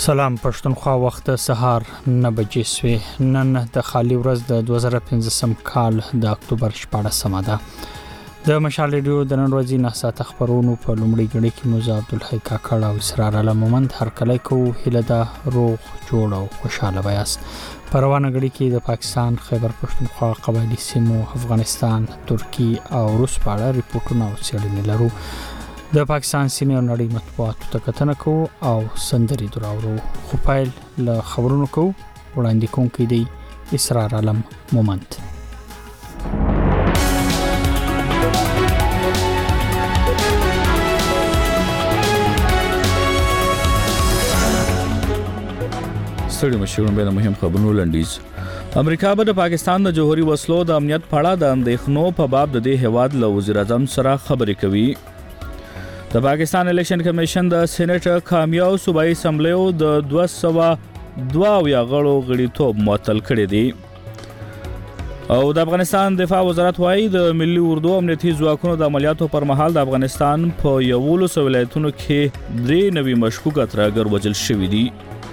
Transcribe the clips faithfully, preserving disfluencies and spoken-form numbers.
سلام پښتونخوا وخت سهار نه بجې سوې نن د خالي ورځ د دوه زره پنځم کال د اکتوبر شپاړسمه ده د مشال ریډیو د نن ورځې نه ساعت خبرونو په لومړي غړي کې موږ عبدالحی کاکړ او اسرار علم مومند هر کله کو هله دا روغ جوړ او خوشاله ویاس پروانه غړي کې د پاکستان خیبر پښتونخوا قبایلی سیمو افغانستان ترکی او روس په اړه ریپورتونه او څېړنې لرو د پاکستان سینیور نړۍ مطبوعاتو ته کتنه کوو او سندري دراورو خو پایل له خبرونو کوو وړاندې کوونکی دی اسرار علم مومند. ستړي مشرون به مهم خبرونو لنډیز. امریکا به د پاکستان د جوهري وسلو د امنیت په اړه د اندېښنو په باب د دې هیواد له وزیر اعظم سره خبرې کوي. د پاکستان الیکشن کمیشن د سېنات کامیاو صوبایي اسمبلیو د دوه سوه دوه اویا غړو غړیتوب معطل کړی دی او د افغانستان دفاع وزارت وايي د ملي اردو امنیتي ځواکونو د عملیاتو پر مهال د افغانستان په یولسو ولایتونو کې درې نوي مشکوک اتراګر وژل شوي دي.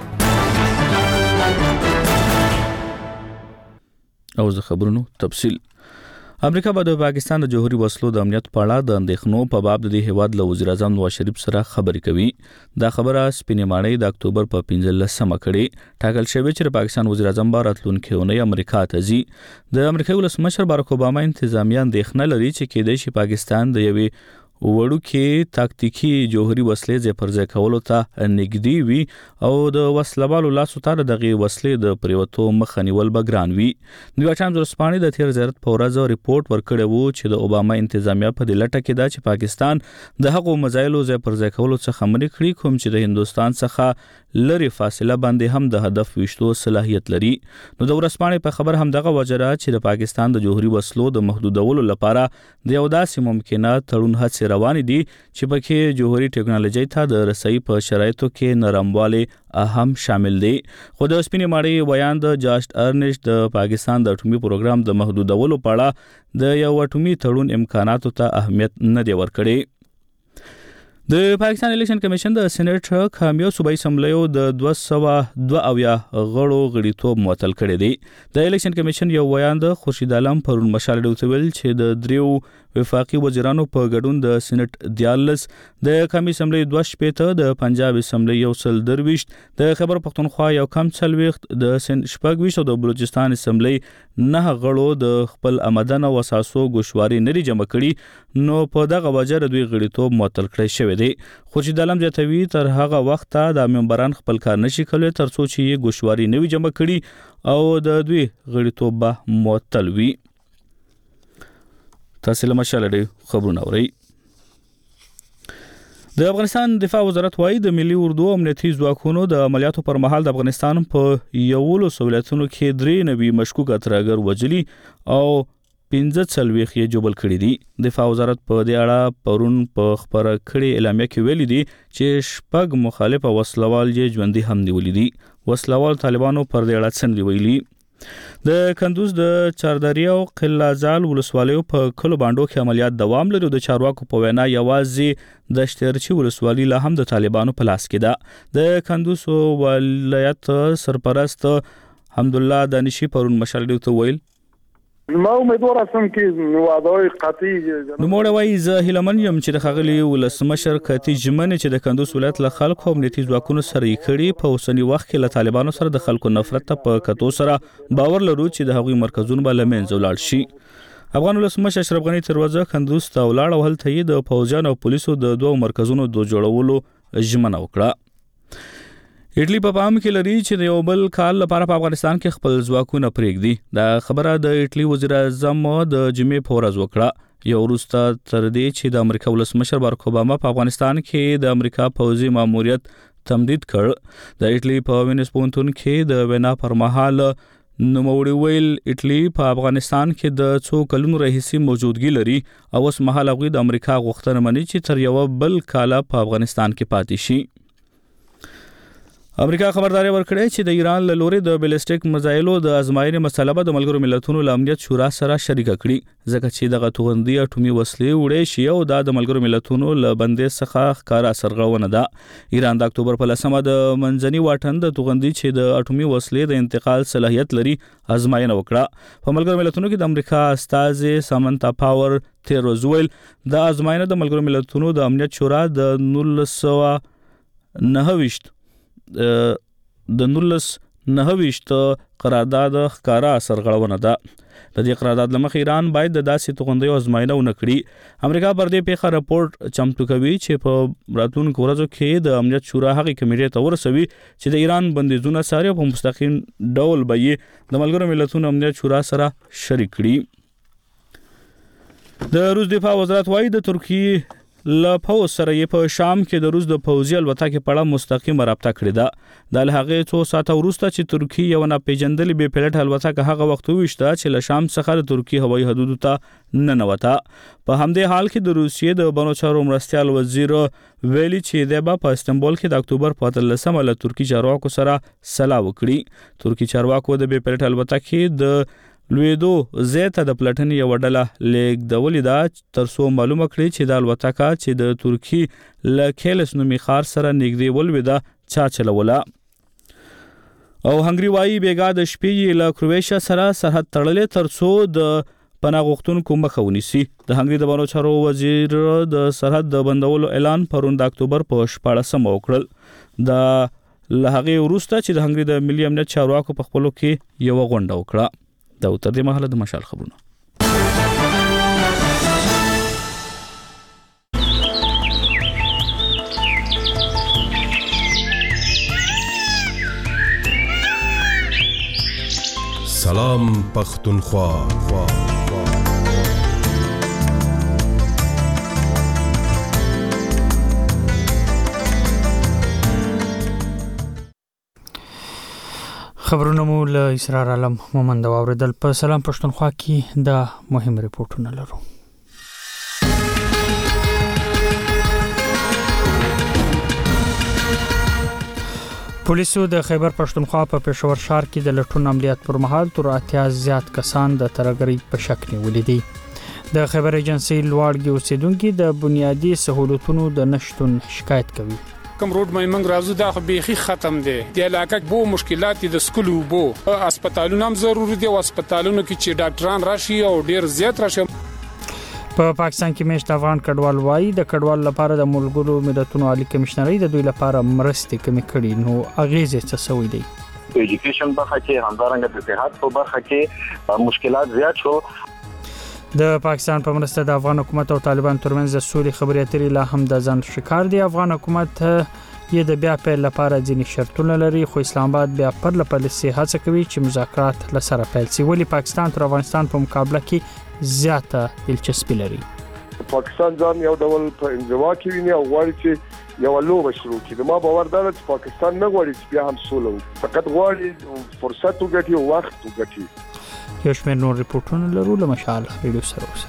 او زه خبرونو تفصیل. امریکا به د پاکستان د جوهري وسلو د امنیت په اړه د اندېښنو په باب د دې هیواد له وزیر اعظم نواز شریف سره خبرې کوي. دا خبره سپینې ماڼۍ د اکتوبر په پنځلسمه کړې ټاکل شوې چې د پاکستان وزیر اعظم به راتلونکې اونۍ امریکا ته ځي. د امریکایي ولسمشر بارک اوباما انتظامیه اندېښنه لري چې کېدای شي پاکستان د یوې وړوکې تاکتیکي جوهري وسلې ځای پر ځای کولو ته نږدې وي او د وسلوالو لاسو ته دغه وسلې د پریوتو مخه نیول به ګران وي. نیویارک ټایمز ورځپاڼې د تیر زیارت په ورځ ریپورت ورکړی و چې د اوباما انتظامیه په دې لټه کې ده چې پاکستان د هغو مزایلو ځای پر ځای کولو څخه منې کړي کوم چې د هندوستان څخه لري فاصله باندې هم د هدف وشتو صلاحیت لري. نو د ورځپاڼې په خبر هم دغه وجره چې د پاکستان د جوهري وسلو د محدودولو لپاره د یو داسې ممکنه تړون هڅې روان دي چې پکې جوهري ټیکنالوژي ته د رسۍ په شرایطو کې نرموالی اهم شامل دی. خو د سپینې ماڼۍ ویان د جاسټ ارنشت د پاکستان د اټومي پروګرام د محدودولو په اړه د یو اټومي تړون امکاناتو ته اهمیت نه دی ورکړی. د پاکستان الیکشن کمیشن د سېنات کامیاو صوبایي اسمبلیو د دوه سوه دوه اویا غړو غړیتوب معطل کړی دی. د الیکشن کمیشن یو ویان د خورشید عالم پرون مشال ډیو ویل چې د دریو وفاقي وزیرانو په ګډون د سېنات دیالس د قومي اسمبلی دوه شپېته د پنجاب اسمبلی یو سل درویشت د خیبر پښتونخوا یو کم څلوېښت د سند شپږ ویشت او د بلوچستان اسمبلی نه غړو د خپل آمدن او اساسو ګوشواري نری جمع کړي نو په دغه وجه دوی غړیتوب معطل کړی شوی دی. خورشید عالم زیاتوي تر هغه وخته د ممبران خپل کار نشي کولی تر څو چې یې ګوشواري نوي جمع کړي او د دوی غړیتوب به معطل وي. تاسو له مشال ډیو خبرونه اورئ. د افغانستان دفاع وزارت وايي د ملي اردو امنیتي ځواکونو د عملیاتو پر مهال د افغانستان په یولسو ولایتونو کې درې نوي مشکوک اتراګر وژلي او پنځه څلوېښت یې جوبل کړي دي. دفاع وزارت په دې اړه پرون په خبره کړې اعلامیه کې ویلي دي چې شپږ مخالف وسلوال یې ژوندي هم نیولي دي. وسلوال طالبانو پر دې اړه څه ویلي. د کندوز د چاردري او قلازال ولسوالیو په کلو باندو کې عملیات دوام لري. د چارواکو په وینا یوازې د شترچی ولسوالۍ لا هم د طالبانو په لاس کې ده. د کندوز ولایت سرپرست حمدالله دانشي پرون مشال ډیو ته ویل ما امیدوار هستم که وعده‌های قطعی نوموړی وایي زه هیلهمن یم چې د ښاغلي ولسمشر قطعي ژمنې چې د کندوز ولایت له خلکو او امنیتي ځواکونو سره یې کړي په اوسني وخت کې له طالبانو سره د خلکو نفرت ته په کتو سره باور لرو چې د هغوی مرکزونه به له منځه ولاړ شي. افغان ولسمشر اشرف غني تر ورځې کندوز ته ولاړ او هلته یې د پوځیانو او پولیسو د دوو مرکزونو د جوړولو ژمنه وکړه. اټلی په پام کې لري چې د یو بل کال لپاره په افغانستان کې خپل ځواکونه پرېږدي. دا خبره د اټلی وزیر اعظم د جمعې په ورځ وکړه یو وروسته تر دې چې د امریکا ولسمشر بارک اوباما په افغانستان کې د امریکا پوځي ماموریت تمدید کړ. د اټلی په وینس پوهنتون کې د وینا پر مهال نوموړي ویل اټلی په افغانستان کې د څو کلونو راهیسې موجودګي لري او اوس مهال هغوی د امریکا غوښتنه مني چې تر یو بل کال په افغانستان کې پاتې شي. امریکا خبرداري ورکړې چې د ایران له لوري د بیلسټیک میزایلو د ازمایښت مسله به د ملګرو ملتونو له امنیت شورا سره شریک کړي ځکه چې دغه توغندي اټومي وسلې وړې شي او دا د ملګرو ملتونو له بندیز څخه ښکارا سرغړونه ده. ایران د اکتوبر په لسمه د منځني واټن د توغندي چې د اټومي وسلې د انتقال صلاحیت لري ازمایښت وکړه. په ملګرو ملتونو کې د امریکا استازي سامنتا پاور تیروزویل د ازمایښت د ملګرو ملتونو د امنیت شورا د نولس سوه نهه ویشت د نولس نهه ویشت قرارداد ښکارا سرغړونه ده. د دې قرارداد لمخ ایران باید د داسې توغندیو ازمایښت ونه کړي. امریکا پر دې پیښه راپورټ چمتو کوي چې په راتلونکو ورځو کې د امنیت شورا هغې کمیټې ته ورسوي چې د ایران بندیزونه څاري او په مستقیم ډول به یې د ملګرو ملتونو امنیت شورا سره شریک کړي. د روس دفاع وزارت وايي د ترکیې له پوځ سره یې په شام کې د روس د پوځي الوتکې په اړه مستقیمه رابطه کړې ده. د هغې څو ساعته وروسته چې ترکیې یو ناپېژندلې بې پیلوټه الوتکه هغه وخت وویشته چې له شام څخه د ترکیې هوایي حدودو ته ننوته. په همدې حال کې د روسیې د بنو چارو مرستیال وزیر ویلي چې دی به په استنبول کې د اکتوبر په اتلسمه له ترکي چارواکو سره سلا وکړي. ترکي چارواکو د بې پیلوټه الوتکې د لویدو زیته د پلټنې یو ډله لیږدولې ده تر څو معلومه کړي چې د الوتکه چې د ترکي له کیلس نومي ښار سره نږدې ولوېده چا چلوله. او هنګري وايي بیګا د شپې له کرویشیا سره سرحد تړلې تر څو د پناه غوښتونکو مخه ونیسي. د هنګري د بانو چارو وزیر د سرحد د بندولو اعلان پرون د اکتوبر په شپاړسمه وکړل. د له هغې وروسته چې د هنګري د ملي امنیت چارواکو په خپلو کې یوه غونډه وکړه. دا تر دې مهاله د مشال خبرونه. سلام پختونخوا. خبرونه مو له اسرار عالم مومند واوریدل. په سلام پښتونخوا کې د مهم ریپورتونه لرو. پولیسو د خیبر پښتونخوا په پېښور ښار کې د لټون عملیات پر مهال تر اتیا زیات کسان د ترګرۍ په شک نیولې دي. د خیبر ایجنسی لوړګي اوسیدونکو د بنیادی سہولتونو د نشټون شکایت کوي. کم روډ مې منګ راځو دا بیخي ختم دي. د علاقه بو مشکلات د سکولو بو هسپتالونو هم ضروري دي او هسپتالونو کې چې ډاکټران راشي او ډیر زیات راشي. په پاکستان کې مېشت افغان کډوال وایي د کډوال لپاره د ملګرو ملتونو عالی کمشنري د دوی لپاره مرستې کمی کړي نو اغیزه څه سوي دي. ایجوکیشن برخه کې همدارنګه د صحت په برخه کې مشکلات زیات شو. د پاکستان په مرسته د افغان حکومت او طالبان ترمنځ د سولې خبرې اترې لا هم د ځان شکار دي. افغان حکومت یې د بیا پیل لپاره ځینې شرطونه لري خو اسلام آباد بیا پر لپلیسي هڅه کوي چې مذاکرات لسره پیل شي. ولی پاکستان تر افغانستان په مقابله کې زیاته دلچسپي لري. پاکستان ځان یو ډول په انزوا کې ویني او غواړي چې یو لوبه شروع کړي. ما باور ده چې پاکستان نه غواړي چې بیا هم سوله وکړي، فقط غواړي فرصت وګټي او وخت وګټي. یو شمېر نور ریپورتونه لرو له مشال ریډیو سره اوسئ.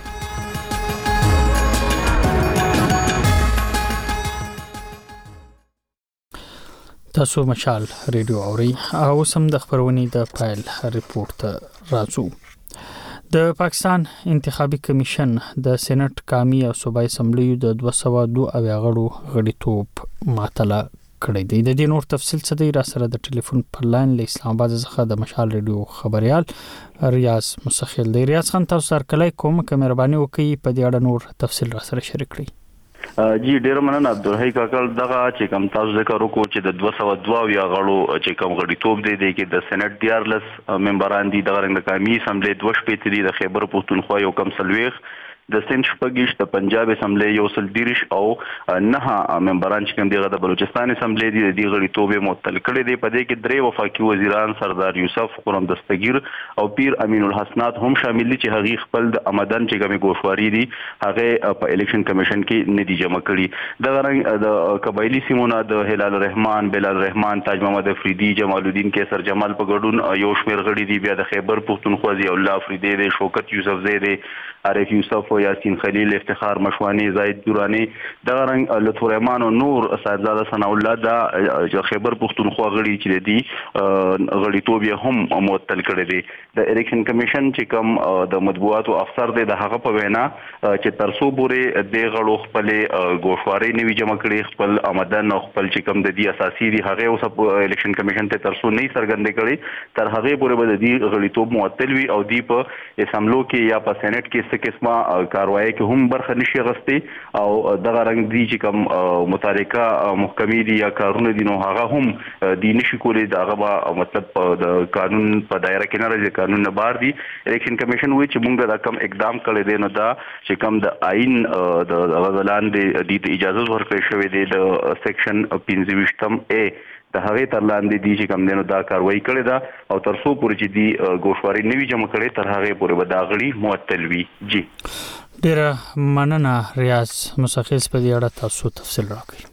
تاسو مشال ریډیو اورئ او سم د خبرونې د پایل ریپورت راځو. د پاکستان انتخابي کمیشن د سېنات قومي او صوبایي اسمبلیو د دوه سوه دوه اویا غړو غړیتوب معطله کړی دی. د دې نور تفصیل څه دی را سره د ټلیفون پر لاین له اسلام آباد څخه د مشال ریډیو خبريال ریاض مسخیل دی. ریاض خان تاسو سره کله کوم که مهرباني وکړئ په دې اړه نور تفصیل را سره شریک کړئ. جی ډیر مننه عبدالحی کاکل. دغه چې کوم تاسو ذکر وکړو چې د دوه سوه دوه اویا غړو چې کوم غړیتوب دی د کې د سېنات دیارلس ممبران دي، دغه رنګ د قومي اسمبلی دوه شپېته دي، د خیبر پښتونخوا یو کم څلوېښت، د سند شپږ د پنجاب اسمبلی یو سل دیرش او نه ممبران چې کوم دغه د بلوچستان اسمبلی دي د دې غړیتوب معطل کړي دي. په دې کې درې وفاقي وزیران سردار یوسف قرم دستگیر او پیر امین الحسنات هم شامل دي چې هغه خپل د آمدن چې کومه ګوښواري دي هغه په الیکشن کمیشن کې نه دي جمع کړي. دغه رنګ د قبایلی سیمونه د هلال الرحمن، بلال الرحمن، تاج محمد افریدي، جمال الدین کیسر جمال په ګډون یو شمېر غړي دي. بیا د خیبر پښتونخوا ضیاء الله افریدي دی، شوکت یوسف زی دی، عارف یوسف شو یاسین خلیل افتخار مشوانی زاید دورانی دا رنګ لطف الرحمن او نور صاحبزاده ثنا الله دا خیبر پختونخوا غړي چې دی غړیتوب یې هم معطل کړی دی د الیکشن کمیشن چې کوم د مطبوعاتو افسر دی د هغه په وینا چې ترسو پورې د غړو خپل ګوښواري نوي جمع کړي خپل آمدن او خپل چې کوم د دې اساسي دی هغه اوس په الیکشن کمیشن ته ترسو نه څرګندې کړي تر هغه پورې به د دې غړیتوب معطل وي او دی په اسمبلو کې یا په سېنات کې څه قسمه کاروایی کې هم برخه نشي غستې او دغه رنګ دی چې کوم متعلقه محکمې دي یا کارونه دي نو هغه هم دی نشي کولی دغه مطلب د قانون په دایره کې نه راځي قانون نه بار دي الیکشن کمیشن وایي چې موږ دا کم اقدام کړی دی نو دا چې کوم د آئین د غزلان دی د اجازه ورکړې شوې دی د سیکشن پنځه ویشتم ا د هغه تر لاندې دي چې کوم دینو دا کاروایی کړې ده او تر څو پورې چې دی ګوښواري نوي جمع کړي تر هغه پورې به دا غړي معطل وي. جی ډیره مننه ریاض مشخص په دې اړه تاسو تفصیل راکړئ.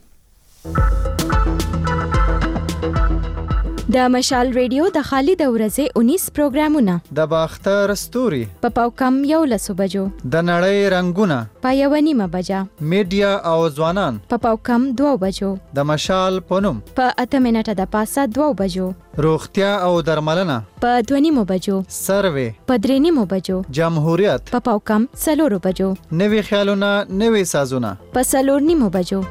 د مشال ریډیو د خالد ورځې انیس پروګرامونه د باختر ستوري په پاوکم یو لسو بجو د نړۍ رنگونه په یو نیمه بجا میډیا او ځوانان په پاوکم دوه بجو د مشال پونم په اته منټه د پاسه دوه بجو روغتیا او درملنه په دوه نیمه بجو سروې په درې نیمه بجو جمهوریت په پاوکم څلور بجو نوي خیالونه نوي سازونه په څلور نیمه بجو.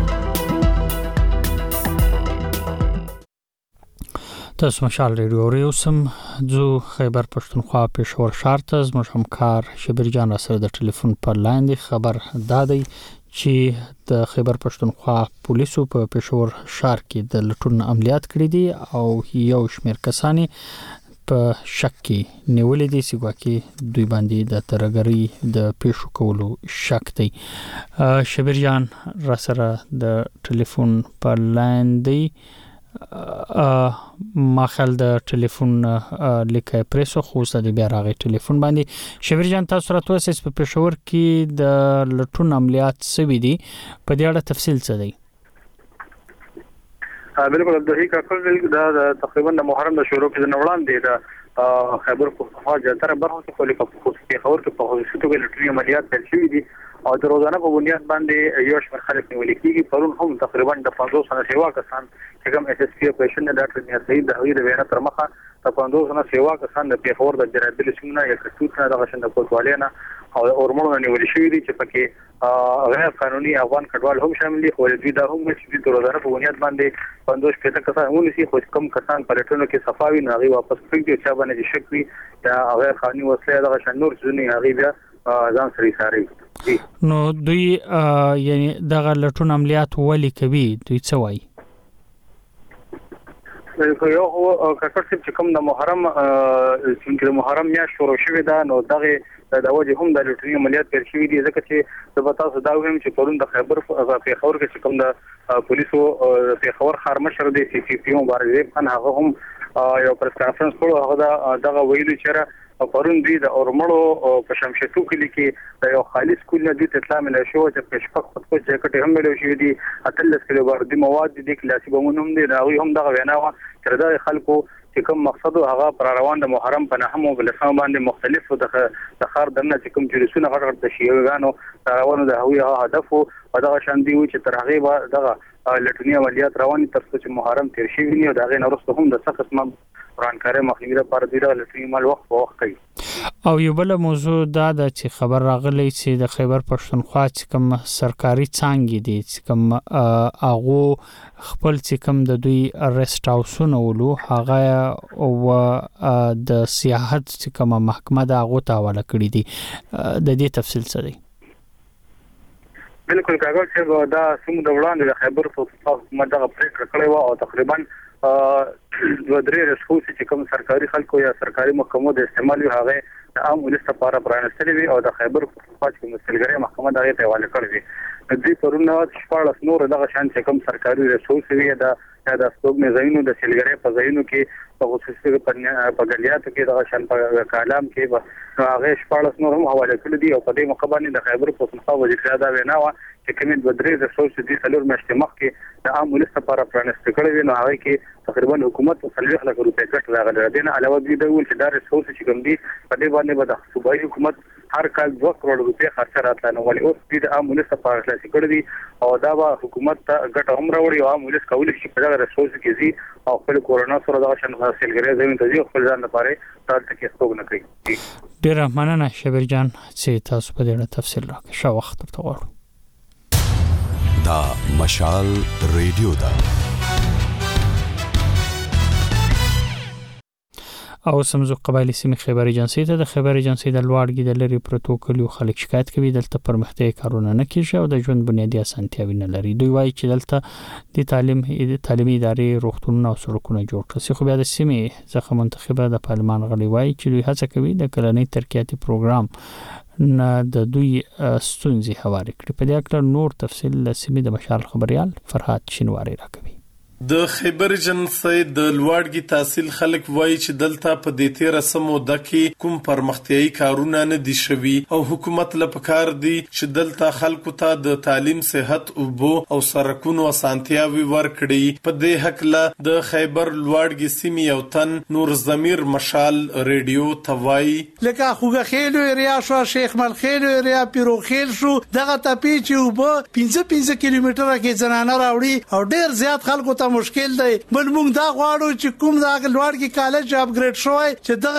تاسو مشال ریډیو اوریوسم زو خیبر پښتونخوا پېښور ښار ته زموږ همکار شبیر جان را سره د ټلیفون پر لاین دی. خبر دادی چې د خیبر پښتونخوا پولیسو په پېښور ښار کې د لټون عملیات کړی دي او یو شمېر کسانی په شک کې نیولې دي چې ګواکې دوی باندې د ترګری د پیښو کولو شک دی. شبیر جان را سره د ټلیفون پر لاین دی. ما خل د ټلیفون لیکه پریسو خو ستاسو بیا راغی ټلیفون باندې. شبیر جان تاسو راته وسیس په پېښور کې د لټون عملیات سوي دي په دې اړه تفصیل څه دی؟ بالکل د حقیقت دا تقریبا د محرم د شروع کې د نوړان دی د خیبر پښتونخوا جاتره برخه کې خپل په خصوصي کې په خصوصي توګه لټون عملیات پیل شوي دي او د روزانه په بنیاد باندې یو شمېر خلک نیول کېږي. پرون هم تقریبا د پنځوس سنه سیوا کسان چې کوم اس اس پی اپریشن د ډاکټر نیر سعید د هغې د وینا تر مخه د پنځوس سنه سیوا کسان د پېښور د جرابیل سیمونه یا کټوت نه دغه شند کوټوالۍ نه او اورمونو نیول شوي دي چې پکې غیر قانوني افغان کډوال هم شامل دي. خو دوی دا هم چې د روزانه په بنیاد باندې پنځوس پېته کسان ونیسي خو کم کسان په لټونو کې صفاوي نه هغې واپس کړي چې باندې شک وي یا غیر قانوني وسلې دغه شان نور څه هغې بیا ځان سره ساري. نو دوی یعنی دغه لټون عملیات ولې کوي دوی څه وایي؟ یو کاکړ چې کوم د محرم چې د محرم میاشت شروع شوې ده نو دغه د وجه هم د لټون عملیات پیل شوي دي ځکه چې د تاسو دا وایم چې پرون د خیبر پېښور کې چې کوم د پولیسو پېښور ښار مشر دی سی پی پی مبارک خان هغه هم یو پریس کانفرنس کړو هغه دغه ویلي چې پرون دوی د اورمړو په شمشتو کلی کې د یو خالص کول نه دوی اطلاع مله شو چې په شپږ خودکش جاکټ هم مله شوې دي اتلس کیلو باردي مواد دي کلاسي بمونه هم دي راوي هم دغه وینا و چې د خلکو چې کوم مقصد هغه پر روان د محرم په نهم او بلسم باندې مختلف د خار دنه چې کوم جلسونه غړ د شیعاګانو روانو د هوی هدف او دغه شان دی چې تر هغه دغه لټونی عملیات رواني تر څو چې محرم تیر شي ویني او دغه نورسته هم د سخت اسمه ورانکاري مخنیوي لپاره دی د لټونی مال وخت په وخت کوي. او یو بل موضوع دا د چې خبر راغلی چې د خیبر پښتونخوا چې کوم سرکاري څانګې دي چې کوم هغه خپل چې کوم د دوی ارست هاوسونه ولو هغه او د سیاحت چې کوم محکمه دا هغه ته حواله کړی دي د دې تفصیل څه دی؟ بالکل کاغذ چې دا سم د وړاندې د خیبر پښتونخوا حکومت دغه پریکړه کړې و او تقریبا دوه درې رسوسي چې کوم سرکاري خلکو یا سرکاري محکمو د استعمال وی هغه د عام ولس لپاره پرانستلې وي او د خیبر پښتونخوا چې مسلګری محکمه دا ته حواله کړې وي. د دې پرونه شپږ نور دغه شان چې کوم سرکاري رسوسي وي دا د سپوږمۍ ځایونو د سلګری په ځایونو کې په خصوصي په غلیاتو کې د شان په کلام کې به هغه شپږ نور هم حواله کړی دي او په دې مقابله د خیبر پښتونخوا وزیر دا وینا و چې کومې د درې د سوچ دي څلور مشته مخ کې د عام ولس لپاره پرانست کړی وي نو هغه کې تقریبا حکومت څلور لک روپۍ کټ راغلی دی نه علاوه دې ډول چې دا ریسورس چې کوم دي په دې باندې به د صوبایي حکومت هر کال دوه کروڑ روپۍ خرچ راتله نو ولې اوس دې د عام ولس لپاره خلاص کړی دي او دا به حکومت ته ګټه هم راوړي او عام ولس کولی شي په دا ریسورس کې زی او خپل کورونا سره دا شان حاصلګری زمين ته ځي خپل ځان لپاره تاسو کې څوک نه کوي. ډیر مننه شبیر جان چې تاسو په دې تفصیل راکړئ. شو وخت ته غواړم. دا مشال ریډیو دا او سمزو قبایلی سیمې خیبر ایجنسی ته د خیبر ایجنسی د لوړګي د لری پروتوکول خلک شکایت کوي دلته پرمختیا کارونه نه کیږي او د ژوند بنیادی اسانتیاوي نه لري. دوی وایي چې دلته د تعلیم تعلیمي ادارې روغتونونه او سړکونه جوړ کړي خو بیا د سیمې ځخه منتخبه د پارلمان غړي وایي چې دوی هڅه کوي د کلنۍ ترقیاتي پروګرام نه د دوی ستونزې هواري کړي. په دې اړه نور تفصیل د سیمې د مشال خبريال فرحات شینواری راکوي. د خیبر ایجنسی د لوړګي تحصیل خلک وایي چې دلته په دې تیر سمو دکې کوم پرمختیايي کارونه نه دي شوي او حکومت له پکار دي چې دلته خلکو ته د تعلیم صحت او بو او سرکونو اسانتیاوي ورکړي. په دې حق له د خیبر لوړګي سیمې یو تن نور زمیر مشال ریډیو توای لکه خوګه خېلو ایریا شو شیخ مل خېلو ایریا پیرو خېل شو دغه تپی چې وب پنځه پنځه کیلومتره کې زنانه راوړي او ډیر زیات خلکو ته مشکل دی. بل موږ دا غواړو چې کوم دا لوړګي کالج اپګریډ شوی چې دغه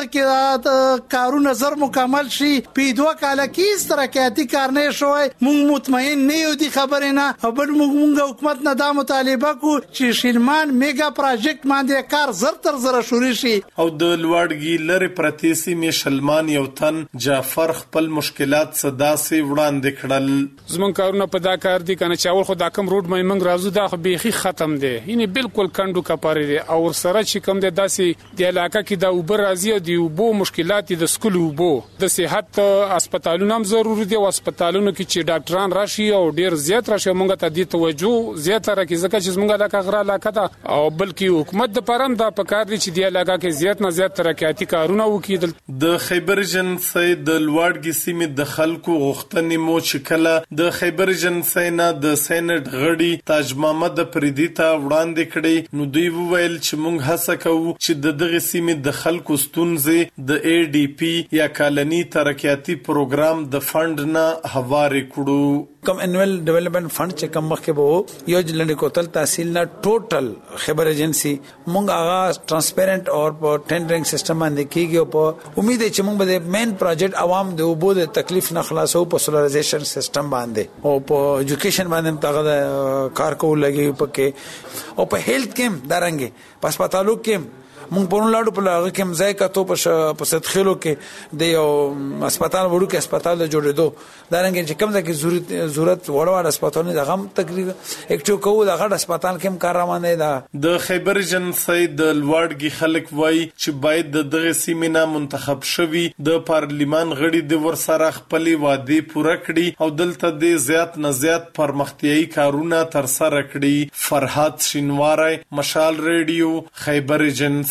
کې کارونه زر مکمل شي په دوه کال کې ترقیاتي کار نه شوی. موږ مطمئن نه یو دي خبره نه او بل موږ حکومت نه دا مطالبه کو چې شیلمان میگا پروجیکټ باندې کار زر تر زر شروع شي. او د لوړګي لری پرتیسی می شلمان یو تن جعفر خپل مشکلات صدا سي وړاندې کړل. زمون کارونه په دا کار دي کنه چې اول خو دا کم روډ مې منګ رازو دا خو بيخي ختم دي یعنی بالکل کندو کپاره دي او سره چې کوم د داسې د علاقې کې د اوبر راځي او د اوبو مشکلات د سکول اوبو د صحت هسپتالونو هم ضروري دي او هسپتالونو کې چې ډاکټران راشي او ډیر زیات راشي مونږ ته د توجه زیات راکې ځکه چې مونږه علاقه غره علاقه ده او بلکې حکومت د پرم دا پکار دي چې د علاقې کې زیات نه زیات ترقیاتي کارونه وکړي. د خیبر ایجنسی د لوړګي سیمې د خلکو غوښتنې مو چې کله د خیبر ایجنسی نه د سېنات غړي تاج محمد پردي ته وړاندې کړي نو دوی وویل چې موږ هڅه کوو چې د دغه سیمې د خلکو ستونزې د ای ډي پی یا کالني ترقیاتي پروګرام د فند نه هواري کړو. کم انویل ډیولپمنٹ فند چې کوم مخکې وو یو جلند کوتل تحصیل نه ټوټل خیبر ایجنسی مونږ هغه ترانسپیرنٹ او په ټینډرینګ سیستم باندې کیږي او په امید ہے چې مونږ به مین پروجیکټ عوام د وبو د تکلیف نه خلاصو په سولرایزیشن سیستم باندې او په ایجوکیشن باندې تاغه کار کوو لګي پکې او په هیلث کې درنګي په هسپتالو کې مونږ په لاړو په لاره کې مزای کاتو په صدخلو کې د یو هسپتال وړو کې هسپتال جوړېدو دا رنګ چې کوم ځکه ضرورت ضرورت وړو هسپتال نه غم تقریبا اکټو کوو د غړ هسپتال کې کار روان دی. د خیبر ایجنسی د لوړګي خلک وای چې باید د دغه سیمې نه منتخب شوی د پارلیمان غړي د ورسره خپل وعده پوره کړي او دلته د زیات نه زیات پرمختیايي کارونه تر سره کړي. فرحات شینواری مشال ریډیو خیبر ایجنسی.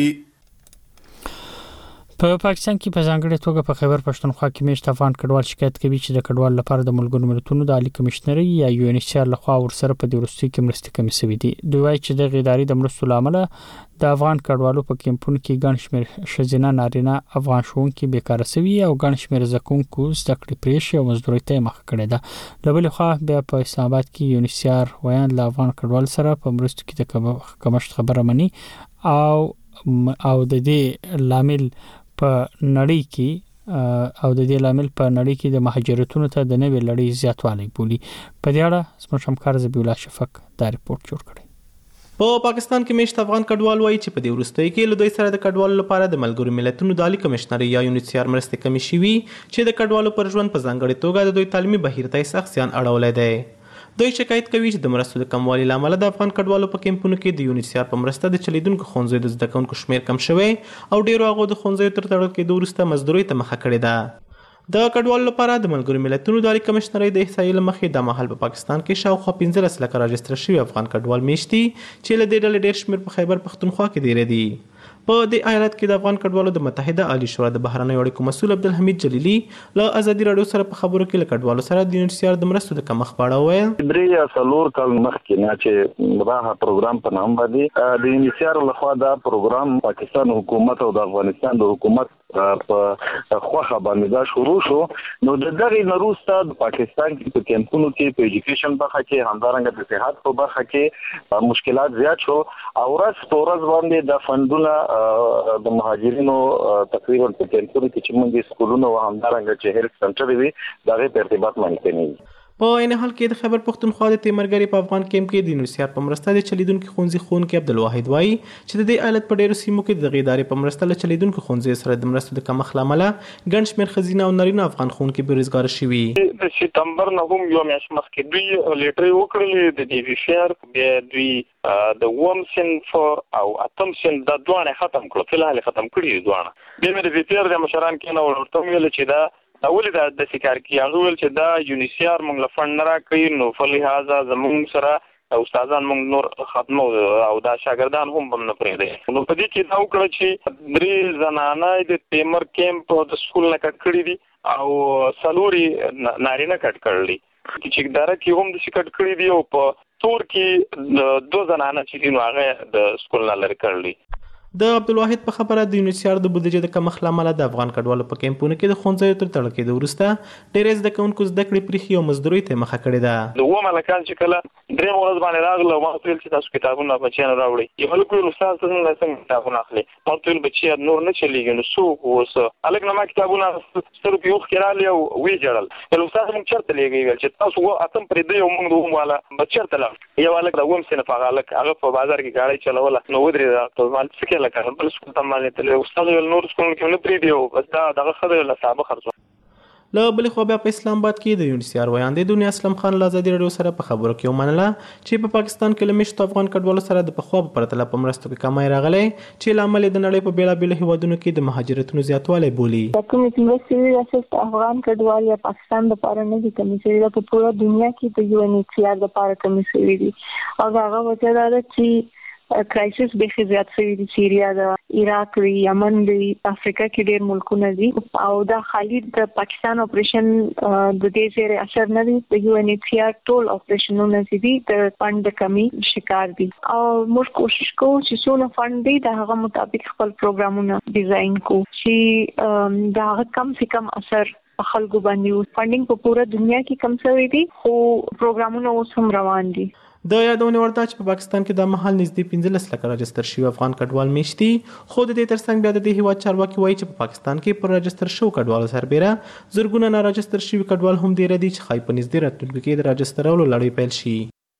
په پاکستان کې په ځانګړي توګه په خیبر پښتونخوا کې میشت افغان کډوال شکایت کوي چې د کډوال لپاره د ملګرو ملتونو د عالی کمشنري یا یو ان ایچ سی آر لخوا ورسره په دروستي کې مرستې کمې شوې دي. دوی وايي چې د غیداري د مرستو لامل د افغان کډوالو په کیمپونو کې ګڼ شمېر شزینه نارینه افغان شونکي بیکاره شوي او ګڼ شمېر زکونکو زده کړې پرېښې او مزدورۍ ته مخه کړې ده. له بلې خوا بیا په اسلام آباد کې یو ان ایچ سی آر ویان له افغان کډوال سره په مرستو کې د کمښت خبره مني او او د دې لامل په نړۍ کې او د دې لامل په نړۍ کې د مهاجرتونو ته د نوې لړۍ زیاتوالی بولي. په دې اړه زموږ همکار زبی الله شفق دا ریپورت جوړ کړی. په پاکستان کې میشت افغان کډوال وایي چې په دې وروستۍ کې له دوی سره د کډوالو لپاره د ملګرو ملتونو د عالی کمشنري یا یو ان ایچ سی آر مرستې کمې شوي چې د کډوالو پر ژوند په ځانګړي توګه د دوی تعلیمي بهیر ته سخت زیان اړولی دی. دوی شکایت کوي چې د مرستو د کموالي لامل د افغان کډوالو په کیمپونو کې د یو ان ایچ سی آر په مرسته د چلیدونکو ښوونځیو د زده کوونکو شمیر کم شوی او ډیرو هغو د ښوونځیو تر تړل کېدو وروسته مزدورۍ ته مخه کړې ده. د کډوالو لپاره د ملګرو ملتونو د عالی کمشنرۍ د احصایې له مخې د مهال په پاکستان کې شاوخوا پنځلس لکه راجستر شوي افغان کډوال میشتي چې له دې ډلې ډېر شمېر په خیبر پښتونخوا کې ډېر دي. په دې ایالت کې د افغان کډوالو د متحده عالی شورا د بهرنیو اړیکو مسؤل عبدالحمید جلیلی له ازادي راډیو سره په خبرو کې له کډوالو سره د یونیسیار د مرستو د کمښت په اړه وویل. درې یا څلور کال مخکې نه چې دا پروګرام په نام باندې د یونیسیار لخوا دا پروګرام پاکستان حکومت او د افغانستان د حکومت په خوخه باندې دا شروع شو. نو د دغه نروسته د پاکستان کې په کیمپونو کې په ایجوکیشن برخه کې همدارنګه د صحت په برخه کې مشکلات زیات شو او ورځ په ورځ باندې د فندونه د مهاجرینو تقریبا په کیمپونو کې چې موږ سکولونو او همدارنګه چې هیلث سنټر وي دغه په ارتباط باندې نه. په عین حال کې د خیبر پختونخوا د تیمرګری په افغان کیمپ کې د یونیسیار په مرسته د چلیدونکو ښوونځي ښوونکي عبدالواحد وایي چې د دې ایالت په ډیرو سیمو کې د دغې ادارې په مرسته له چلیدونکو ښوونځیو سره د مرستو د کمښت له امله ګڼ شمېر ښځینه او نارینه افغان ښوونکي بېروزګاره شوي. د سپتمبر نه هم یو میاشت مخکې دوی لیټرې وکړلې د ډي وي شیر بیا دوی د اووم صنف او اتم صنف دا دواړه ختم کړو، فلحال ختم کړي دي دواړه. بیا مې د وی پی آر د مشران کې نو ورته ویل چې دا اول دا د سکار کې هغه ول چې دا یونیسیار موږ له فند نه راکړي نو فلهذا زموږ سره استادان موږ نور ختمو او دا شاګردان هم بم نه پرېږدي. نو په دې کې دا وکړه چې درې زنانه د تیمر کیمپ د سکول نه کټ کړي دي او سلوري نارینه کټ کړلي چې اداره کې هم د کټ کړي دي او په تور کې دوه زنانه چې نو هغه د سکول نه لري کړلي. د عبدالواحد په خبره د یونیسیار د بودیجې د کمښت له امله د افغان کډوالو په کیمپونو کې د ښوونځیو تر تړل کېدو وروسته ډېری زده کوونکو زده کړې پرېښي او مزدورۍ ته مخه کړې ده. د اووم هلکان چې کله درېیمه ورځ باندې راغله ما ورته ویل چې تاسو کتابونه بچیانو راوړئ. یو هلک ویل استاد څنګه څنګه کتابونه اخلي؟ ما ورته ویل بچیه نور نه چلېږي نو څوک اوس هلک نه ما کتابونه سترګو کې اوښکې رالې او ویې ژړل. ویل استاد موږ چېرته لېږئ؟ ویل چې تاسو اتم پرېږدئ او موږ د اووم والا به چېرته لاړ؟ یو هلک د اووم صنف هغه هلک هغه په بازار کې ګاډۍ چلوله نو ودرېده ته ما څه کې لکه بل سکول باندې تل استاد ول نور سکول کې نه پری دیو بس دا دغه خبره له صاحب خرڅو. له بل خو بیا په اسلام آباد کې د یونیسیار ویاندې دنیا اسلام خان له ازادي راډیو سره په خبرو کې ومنله چې په پا پاکستان کې له میشتو افغان کډوالو سره د پخوا په پرتله په مرستو کې کمی راغلی چې له امله د نړۍ په بیلابیلو هیوادونو کې د مهاجرتونو زیاتوالی بولي. کومې مرستې چې افغان کډوال یا پاکستان لپاره نه دي کمی شوي په ټوله دنیا کې د یو ان ایچ سی آر لپاره کمی شوي دي او هغه وجه دا ده چې کرایسس به زیات شوی دی. سیریا دا عراق دی یمن دی افریقا کې ډېر ملکونه دي او دا خالي د پاکستان اپریشن د دې زیره اثر نه دی. د یو ان ایچ سی آر ټول اپریشنونه دي د فند د کمی شکار دي او موږ کوشش کوو چې څونه فند دی د هغه مطابق خپل پروګرامونه ډیزاین کوو چې دا کم سے کم اثر خلکو باندې. فندینګ په پوره دنیا کې کم شوی دی خو پروګرامونه اوس هم روان دي. د یادونه ورته چې په پاکستان کې د مهال نږدې پنځلس لکه راجستر شوي افغان کډوال میشتي خو د دې ترڅنګ بیا د دې هیواد چارواکي وایي چې په پاکستان کې پر راجستر شو کډوالو سربېره زرګونه نه راجستر شوي کډوال هم ډېر دي چې ښایي په نږدې راتلونکي کې د راجسترولو لړۍ پیل شي.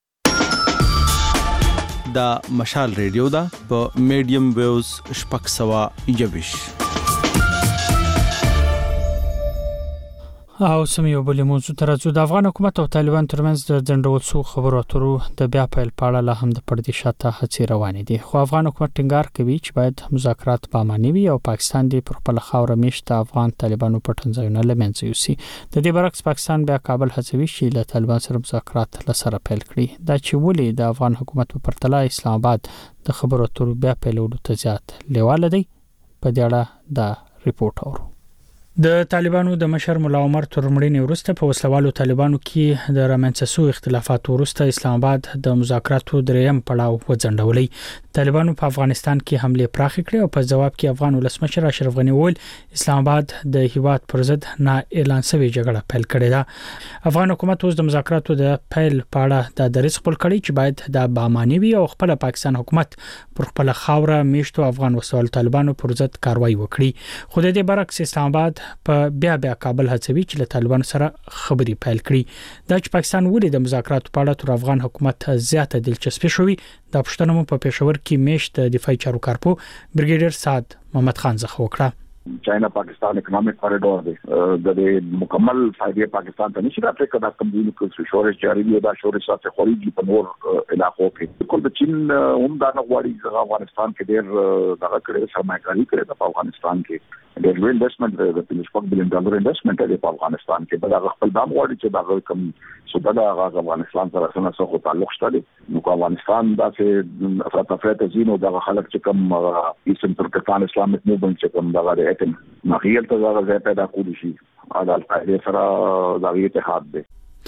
دا مشال ریډیو ده په میډیم ویوز شپږ سوه یوویش. او سم یو بل موضوع تر څو د افغان حکومت او طالبان ترمنځ د ځنډول شو خبرو اترو د بیا پیل پاړه له هم د پردي شاته هڅې روانې دي. خو افغان حکومت ټینګار کوي چې باید مذاکرات په اماني وي او پاکستان دی پر خپل خاور میشته افغان طالبانو په ټنځایونه لمنځه یوسي. د دې برعکس پاکستان بیا کابل هڅوي چې له طالبان سره مذاکرات لسره پیل کړي. دا چې ولې د افغان حکومت په پرتله اسلام آباد د خبرو اترو بیا پیلولو ته زیات لیواله دی په دې اړه دا ریپورت اورو. د طالبانو د مشر مولا عمر ترمړینې وروسته په وسلوالو طالبانو کې د رامنځته شو اختلافات وروسته اسلام آباد د مذاکراتو دریم پړاو وځنډولې. طالبانو په افغانستان کې حمله پراخ کړې او په جواب کې افغان ولسمشر اشرف غنی وویل اسلام آباد د هیواد پر ضد نه اعلان شوی جګړه پیل کړې ده. افغان حکومت اوس د مذاکراتو د پیل پاړه د دریس خپل کړي چې باید د بامانی وي او خپل پاکستان حکومت پر خپل خاوره میشتو افغان وسوال طالبانو پر ضد کاروایی وکړي. خو د دې برعکس اسلام آباد په بیا بیا کابل هڅوي چې له طالبانو سره خبري پیل کړي. دا چې پاکستان ولې د مذاکراتو په اړه تر افغان حکومت زیاته دلچسپي شوی دا پښتنه مو په پېښور کې میشت د دفاعي چارو کارپو بریګیډر سعد محمد خان څخه وکړه. چاینا پاکستان اکونومیک کوریډور دی د مکمل فائدې پاکستان ته نشي راځي کدا کوم دي چې شورش جاری دی دا شورش سره خوريږي په نور علاقو کې کول د چین هم دا نه غواړي چې افغانستان کې ډېر دغه کړي سرمایه‌کاري کړي د افغانستان کې ډېر لوی انویسټمنټ د پنځه بلین ډالر انویسټمنټ دی په افغانستان کې بل هغه خپل دام غواړي چې دا کوم سودا دا هغه افغانستان سره څنګه څه تعلق شته دی نو افغانستان دا چې افراط زینو دا خلک چې کوم ایسن ترکستان اسلامیک موومنت چې کوم دا غواړي اتم مخیل ته دا ځای پیدا کولی شي دا القاعده سره دا اتحاد دی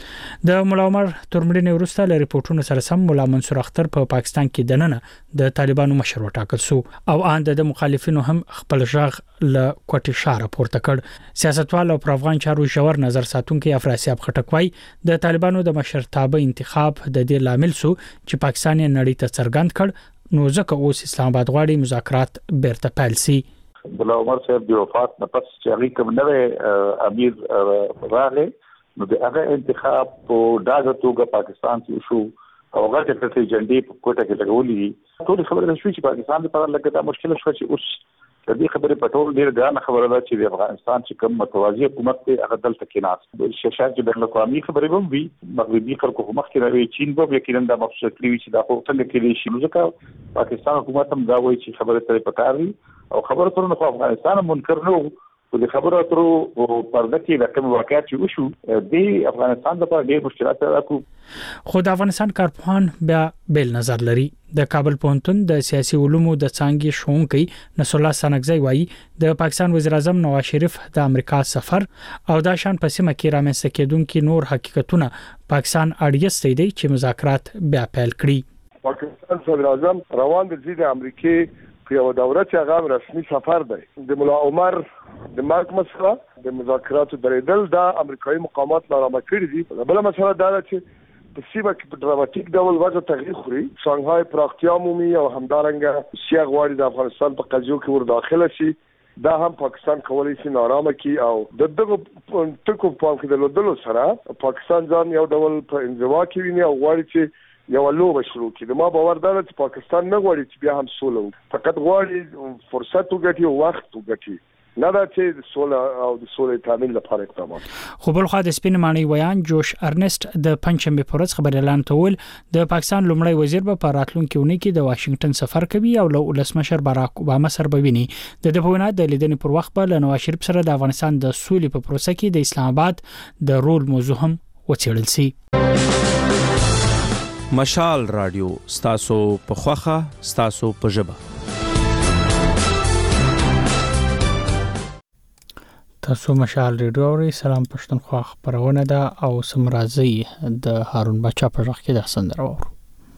د مولا عمر ترمړینې وروسته له ریپورتونو سره سم مولا منصور اختر په پا پاکستان کې دننه د طالبانو مشر وټاکل شو او ان د مخالفینو هم خپل ژغ له کوټي شاره پورته کړ سیاستوال او پر افغان چارو شاور نظر ساتونکو افراسیاب خټکوي د طالبانو د مشرتابه انتخاب د دې لامل سو چې پاکستان یې نړۍ ته څرګند کړ نو ځکه اوس اسلام آباد غواړي مذاکرات بیرته پیل شي مولا عمر صاحب د وفات نه پس چې هغه کوم نوې امیر راغی نو د هغه انتخاب په داغه توګه پاکستان کې شو او هغه چې په جنډي په کوټه کې لګولې ټول خبره شوې چې پاکستان لپاره لګیدا مشکل شو چې اوس د دې خبرې په ټول ډیر ګرانه خبره ده چې د افغانستان چې کوم متوازی حکومت ته هغه دلته کې ناس د شاشات چې بین الاقوامي خبرې هم وي مغربي خلکو مخ کې راوي چین به یقینا د مخصوص کړی چې دا په څنګه کې شي نو ځکه پاکستان حکومت هم دا وایي چې خبره ترې پکاري او خبره ترنه په افغانستان منکر نه و د خبرو اترو پرده کې د کوم واقعیت چې وشو د افغانستان لپاره ډېر مشکلات راکو خو د افغانستان کارپوهان بیا بل نظر لري د کابل پوهنتون د سیاسي علومو د څانګې شونکي نصر الله سنگزی وایي د پاکستان وزیر اعظم نواز شریف د امریکا سفر او د شان په سیمه کې رامنځته کېدونکو نور حقیقتونه پاکستان اړیسته دی چې مذاکرات بیا پیل کړي پاکستان صدر اعظم روان دي د امریکا په یو دوره چې هغه رسمي سفر دی د مولا عمر د مارک مسله د مذاکراتو درېدل د امریکایي مقامات نارامه کړی دي بل مسله دا ده چې په سیمه کې په ډراماتیک ډول وضع تغییر خوري شانګهای پراختیا مومي او همدارنګه سیاغ غواړي د افغانستان په قضیو کې ور داخله شي دا هم پاکستان کولای شي نارامه کی او د دغه ټکو په کې د لودلو سره پاکستان ځان یو ډول په انزوا کې ویني او غواړي چې یو لوبه شروع کړي ما باور درلود چې پاکستان نه غواړي چې بیا هم سوله فقط غواړي فرصت وګټي او وخت وګټي نه دا چې د سوله او د سولې تامین لپاره اقدامات خو بل خو د سپین معنی ویان جوش ارنست د پنځمبه پورز خبر اعلان تول د پاکستان لومړی وزیر په راتلونکو ونې کې د واشنگټن سفر کوي او له ولسمشر باراک اوباما سره بویني د د په د لیدنې پر وخت په نواز شریف سره د افغانستان د سولې په پروسه کې د اسلام آباد د رول موضوع هم وڅېړل شي مشال رادیو ستاسو په خوخه ستاسو په ژبه تاسو مشال رادیو اورئ سلام پښتونخوا خبرونه ده او سمرازي د هارون بچا په ځخ کې د سندره ور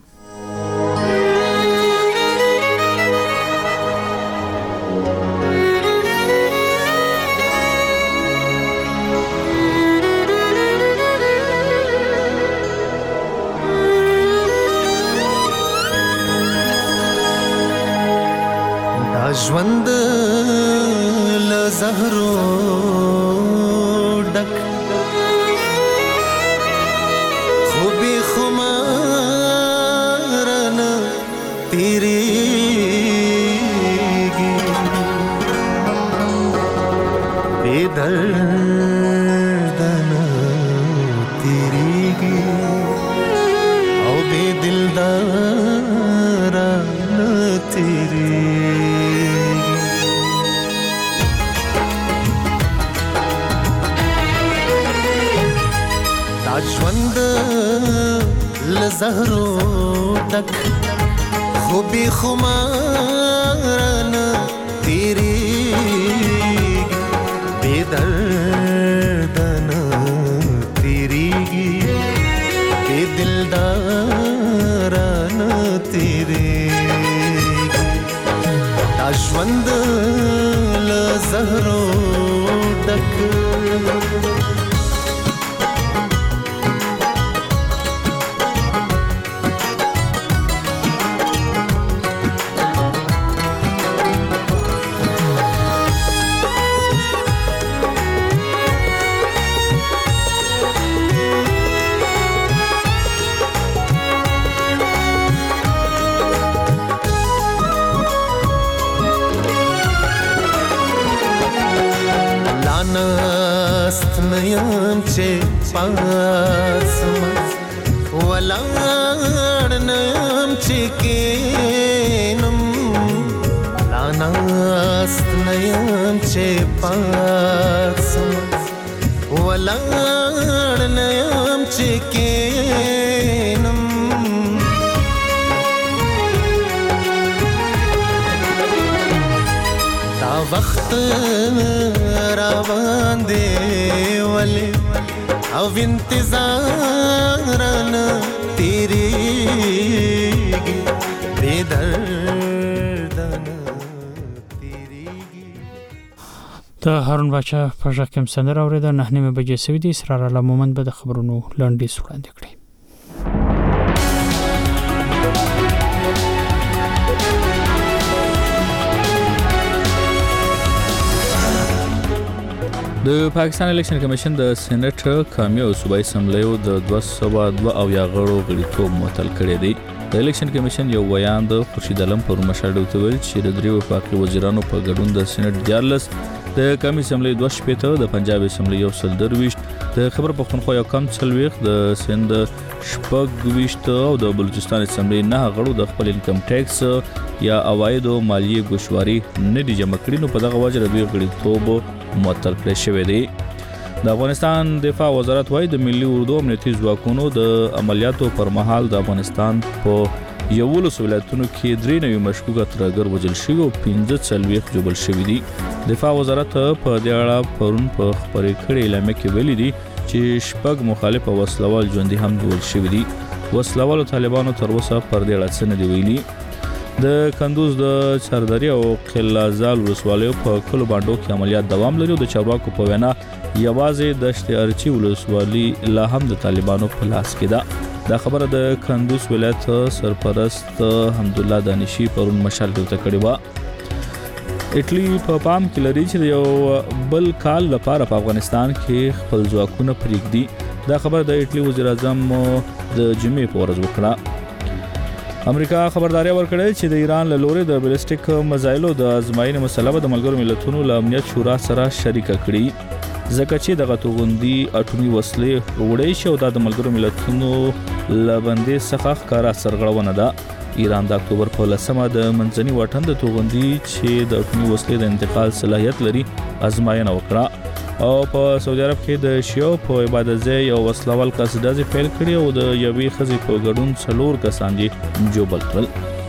ژوند له زهرو ډک خو به خمارن تیریږي بے دردن تیریږي او بے دلدارن تیریږي ژوند لزهرو ډک خو به خمارن تیریږي بے دردن تیریږي بے دلدارن تیریږي دا ژوند لزهرو ډک لانست نیم چې پاسما ولاړ نیم چې کینم لانست نیم چې پاسما ولاړ نیم چې کینم دا وخت روان دی ولی او انتظارن تیریگی بے دردن د هارون باچا په ژغ کې سندره اورېده. نه نیمه بجې سوي دي. اسرار الله مومند به د خبرونو لنډیز وړاندې کړي. د پاکستان الیکشن کمیشن د سېنات قومي او صوبایي اسمبلیو د دوه سوه دوه اویا غړو غړیتوب معطل کړی دی. د الیکشن کمیشن یو ویان د خورشید علم پر مشاهده ویل چې د دریو وفاقي وزیرانو په ګډون د سېنات دیارلس د قومي اسمبلی دوه شپېته د پنجاب اسمبلی یو سل درویشت د خیبر پختونخوا یو کم څلوېښت د سند شپږ ویشت او د بلوچستان اسمبلی نه غړو د خپل انکم ټیکس یا عوایدو مالیې ګوشواري نه دي جمع کړي، نو په دغه وجه د دوی غړیتوب معطل کړی شوی دی. د افغانستان دفاع وزارت وايي د ملي اردو امنیتي ځواکونو د عملیاتو پر مهال د افغانستان په یولس ولایتونو کې درې نوي مشکوکه ترهګر وژل شوي او پنځه څلوېښت ژوبل شوي دي. دفاع وزارت په دې اړه پرون په خپرې کړې اعلامیه کې ویلي دي چې شپږ مخالف او وسلوال ژوندي هم نیول شوي دي. وسلوالو طالبانو تر اوسه پر دې اړه څه نه دي ویلي. د کندوز د چاردري او قلعهزال ولسوالیو په کلو باندو کې عملیات دوام لري او د چارواکو په وینا یوازې دشت ارچي ولسوالي لا هم د طالبانو په لاس کې ده. دا خبره د کندوز ولایت سرپرست حمدالله دانشي پرون مشال ته کړې و. اټلی په پام کې لري چې یو بل کال لپاره په افغانستان کې خپل ځواکونه پرېږدي. دا خبره د اټلی وزیر اعظم د جمعې په ورځ وکړه. امریکا خبرداري ورکړه چې د ایران له لوري د بالستیک میزایلو د ازمایښت مسله به د ملګرو ملتونو له امنیت شورا سره شریک کړي، ځکه چې دغه توغندي اټومي وسلې وړي شو د ملګرو ملتونو لبندې څخه ښکارا سرغړونه ده. ایران د اکتوبر په لسمه د منځني واټن د توغندي چې د اټومي وسلې د انتقال صلاحیت لري ازمایښت وکړه او په سعودي عرب کې د شیعو په عبادت ځای یو وسلوال قصیدازي پیل کړي او د یوې ښځې په ګډون څلور کسان یې جوبل کړل.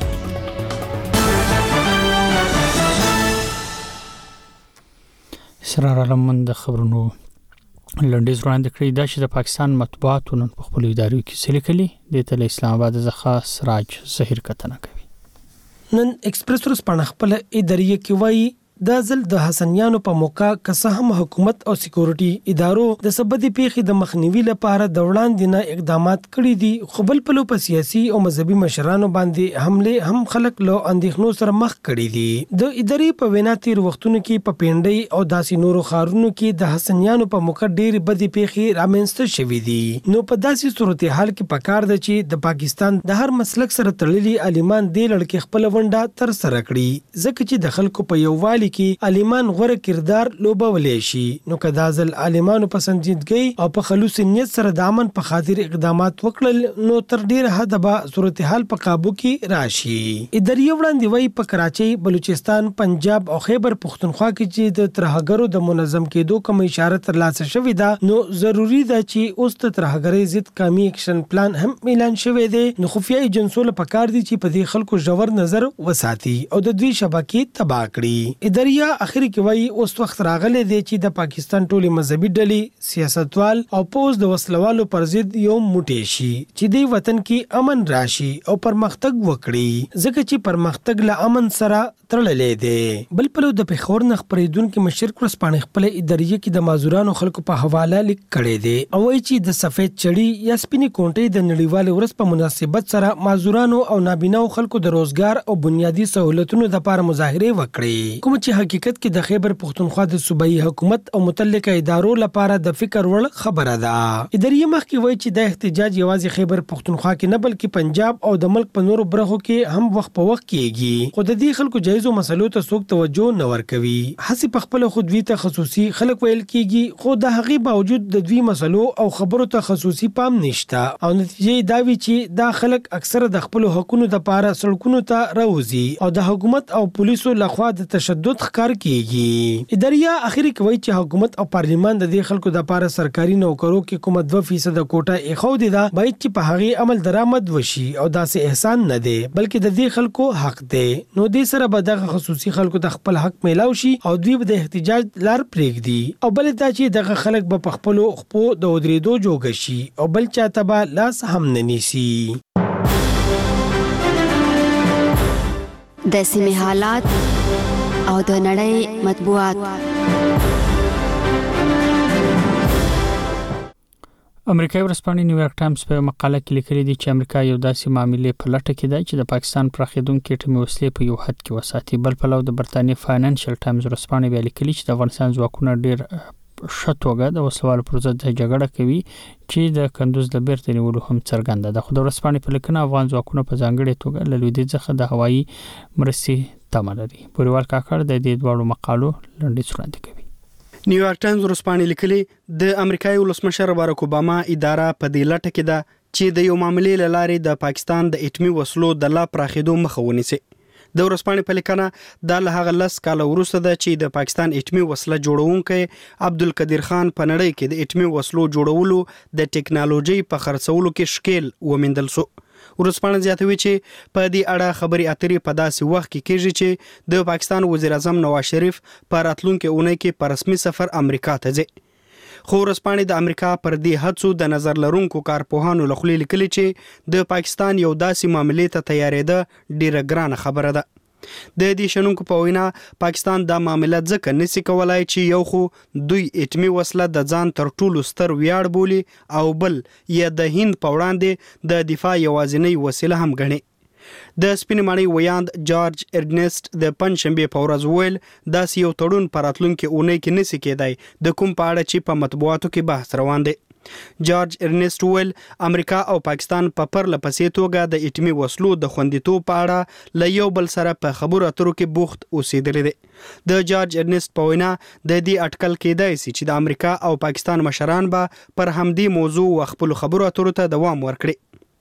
اسرار علم د خبرونو لنډیز وړاندې کړی. دا چې د پاکستان مطبوعاتو نن په خپلو ادارو کې څه لیکلي د تل اسلام آباد څخه سراج ظهیر کتنه کوي. نن ایکسپریس ورځ په خپل ادارې کې وایي دا ځل د حسنیانو په موقع که څه هم حکومت او سکیورټي ادارو د سبدي پیښې د مخنیوي لپاره د وړاندې نه اقدامات کړي دي، خو بل په لو په سیاسي او مذهبي مشرانو باندې حمله هم خلک له اندېښنو سره مخ کړي دي. د ادارې په وینا تیر وختونو کې په پینډۍ او داسې نورو ښارونو کې د حسنیانو په موقع ډېر بدې پیښې رامنځته شوې دي. نو په داسې صورتحال کې پکار ده چې د پاکستان د هر مسلک سره تړلي عالمان دې لړ کې خپل ونډه تر سره کړي، ځکه چې د خلکو په یووالي کې عالمان غوره کردار لوبولای شي. نو کدا ځل عالمانو په سنجیدګۍ او په خلوص نیت سره د امن په خاطر اقدامات وکړل نو تر ډیر حد به صورتحال په قابو کې راشي. اداري وړاندې وای په کراچۍ، بلوچستان، پنجاب او خیبر پختونخوا کې چې د ترهګرو د منظم کېدو کوم اشاره ترلاسه شوې ده، نو ضروری ده چې اوس د ترهګرۍ ضد قومي اکشن پلان هم اعلان شوی دی. نو خفیه ایجنسو له پکار دي چې په دې خلکو ژور نظر وساتي او د دوی شبکې تباہ کړي. اداریا اخر کې وایي اوس وخت راغلی دی چې د پاکستان ټولې مذهبي ډلې، سیاستوال او پوز د وسلوالو پر ضد یو موټی شي چې د وطن کې امن راشي او پرمختګ وکړي، ځکه چې پرمختګ له امن سره تړلې دی. بل په لور د پېښور نه خپرېدونکو مشر کورسپانډنټ خپل ادارې کې د مازورانو خلکو په حواله لیک کړی دی او وایي چې د سفید چړی یا سپینې کونټې د نړیوال ورځ په مناسبت سره مازورانو او نابیناو خلکو د روزګار او بنیادی سہولتونو لپاره مظاهره وکړي، کوم چې چې حقیقت کې د خیبر پختونخوا د صوبایي حکومت او متعلقه ادارو لپاره د فکر وړ خبره ده. اداري مخکې وایي چې د احتجاج یوازې خیبر پختونخوا کې نه بلکې پنجاب او د ملک په نورو برخو کې هم وخت په وخت کېږي، خو د دې خلکو جایزو مسلو ته څوک توجه نه ورکوي. هسې په خپل خودوي تخصصي خلک ویل کېږي، خو د هغې باوجود د دوی مسلو او خبرو ته خصوصي پام نشته او نتیجې دا وي چې دا خلک اکثره د خپل حقونو لپاره سړکونو ته راوځي او د حکومت او پولیسو لخوا د تشدد ښکار کېږي. اداریا اخري کوي چې حکومت او پارلیمان د دې خلکو لپاره سرکاري نوکرو کې کومه دوه فیصد کوټه ایښودې ده، باید چې په هغې عمل درآمد وشي او داسې احسان نه دی بلکې د دې خلکو حق دی. نو دې سره به دغه خصوصي خلکو د خپل حق میلاو شي او دوی به د احتجاج لار پرېږدي او بل دا چې دغه خلک به په خپلو خپو د ودرېدو جوګه شي او بل چاته به لاس هم نه نیسي. د سیمې حالات او د نړۍ مطبوعات. امریکایي ورځپاڼې نیویارک ټایمز په مقاله کې لیکلي دي چې امریکا یو داسې معاملې په لټه کې ده چې د پاکستان پراخېدونکې اټومي وسلې په یو حد کې وساتي. بل پلو د برتانیې فاینانشل ټایمز ورځپاڼې بیا لیکلي چې د افغانستان ځواکونه ډېر ښه توګه د وسلوالو پر ضد جګړه کوي چې د کندوز د بیرته نیولو هم څرګنده ده. خو د ورځپاڼې په لیکنه افغان ځواکونه په ځانګړې توګه له لویدیځ څخه د هوایي مرستې تمه لري. پوریوال کاکړ د دې دواړو مقالو لنډیز وړاندې کوي. نیویارک ټایمز ورځپاڼې لیکلي د امریکایي ولسمشر بارک اوباما اداره په دې لټه کې ده چې د یو معاملې له لارې د پاکستان د اټومي وسلو د لا پراخېدو مخه ونیسي. د ورځپاڼې په لیکنه دا له هغه لس کاله وروسته ده چې د پاکستان اټومي وسله جوړونکی عبدالقدیر خان په نړۍ کې د اټومي وسلو جوړولو د ټیکنالوژي په خرڅولو کې شکیل ومندل سو. ورځپاڼه زیاتوي چې په دې اړه خبري اترې په داسې وخت کې کېږي چې د پاکستان وزیر اعظم نواز شریف په راتلونکي اونۍ کې په رسمي سفر امریکا ته ځي. خو ورځپاڼې د امریکا پر دې هڅو د نظر لرونکو کارپوهانو له خولې لیکلي چې د پاکستان یو داسې معاملې ته تیارېده ډیره ګرانه خبره ده. د دې شنونکو په وینا پاکستان دا معامله ځکه نسی کولای چې یو خو دوی اټومي وسله د ځان تر ټولو ستر ویاړ بولي او بل یا د هند په وړاندې د دفاع یوازینۍ وسیله هم ګڼي. د سپینې ماڼۍ ویاند جارج ارنست د پنځشنبې په ورځ ویل داسې یو تړون په راتلونکي اونۍ کې نسی کېدای د کوم په اړه چې په مطبوعاتو کې بحث روان دی. جارج ارنست ویل امریکا او پاکستان په پرله پسې توګه د اټومي وسلو د خوندیتوب په اړه له یو بل سره په خبرو اترو کې بوخت اوسېدلي دي. د جارج ارنست په وینا د دې اټکل کېدای شي چې د امریکا او پاکستان مشران به پر همدې موضوع او خپل خبرو اترو ته دوام ورکړي.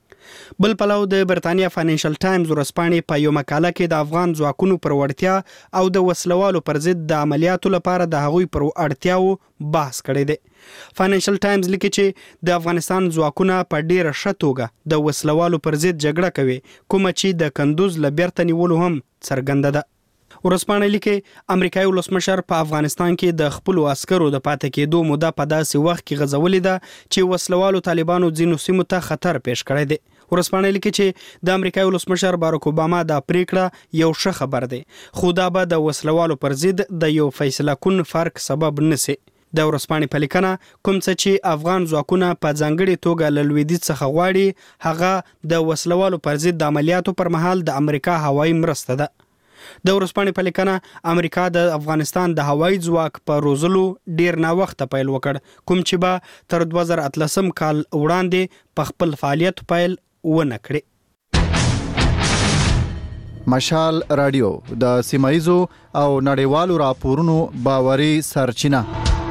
بل پلو د برتانیا فاینانشل ټایمز ورځپاڼې په یو مقاله کې د افغان ځواکونو پر وړتیا او د وسلوالو پر ضد د عملیاتو لپاره د هغوی پر اړتیاو بحث کړی دی. فاینانشل ټایمز لیکي چې د افغانستان ځواکونه په ډیره ښه توګه د وسلوالو پر ضد جګړه کوي، کومه چې د کندوز له بیرته نیولو هم څرګنده ده. ورځپاڼه لیکي امریکایي ولسمشر په افغانستان کې د خپلو عسکرو د پاتې کېدو موده په داسې وخت کې غځولې ده چې وسلوالو طالبانو ځینو سیمو ته خطر پیښ کړی دی. ورځپاڼه لیکي چې د امریکایي ولسمشر بارک اوباما دا پریکړه یو ښه خبر دی، خو دا به د وسلوالو پر ضد د یو فیصله کن فرق سبب نشي. د ورځپاڼې په لیکنه کوم څه چې افغان ځواکونه په ځانګړې توګه له لویدیځ څخه غواړي هغه د وسلوالو پر ضد د عملیاتو پر مهال د امریکا هوایي مرسته ده. د ورځپاڼې په لیکنه امریکا د افغانستان د هوایي ځواک په روزلو ډیر ناوخته پیل وکړ، کوم چې به تر دوه زره اتلسم کال وړاندې په خپل فعالیت پیل ونه کړي. مشال رادیو د سیمایزو او نړیوالو راپورونو باوري سرچینه.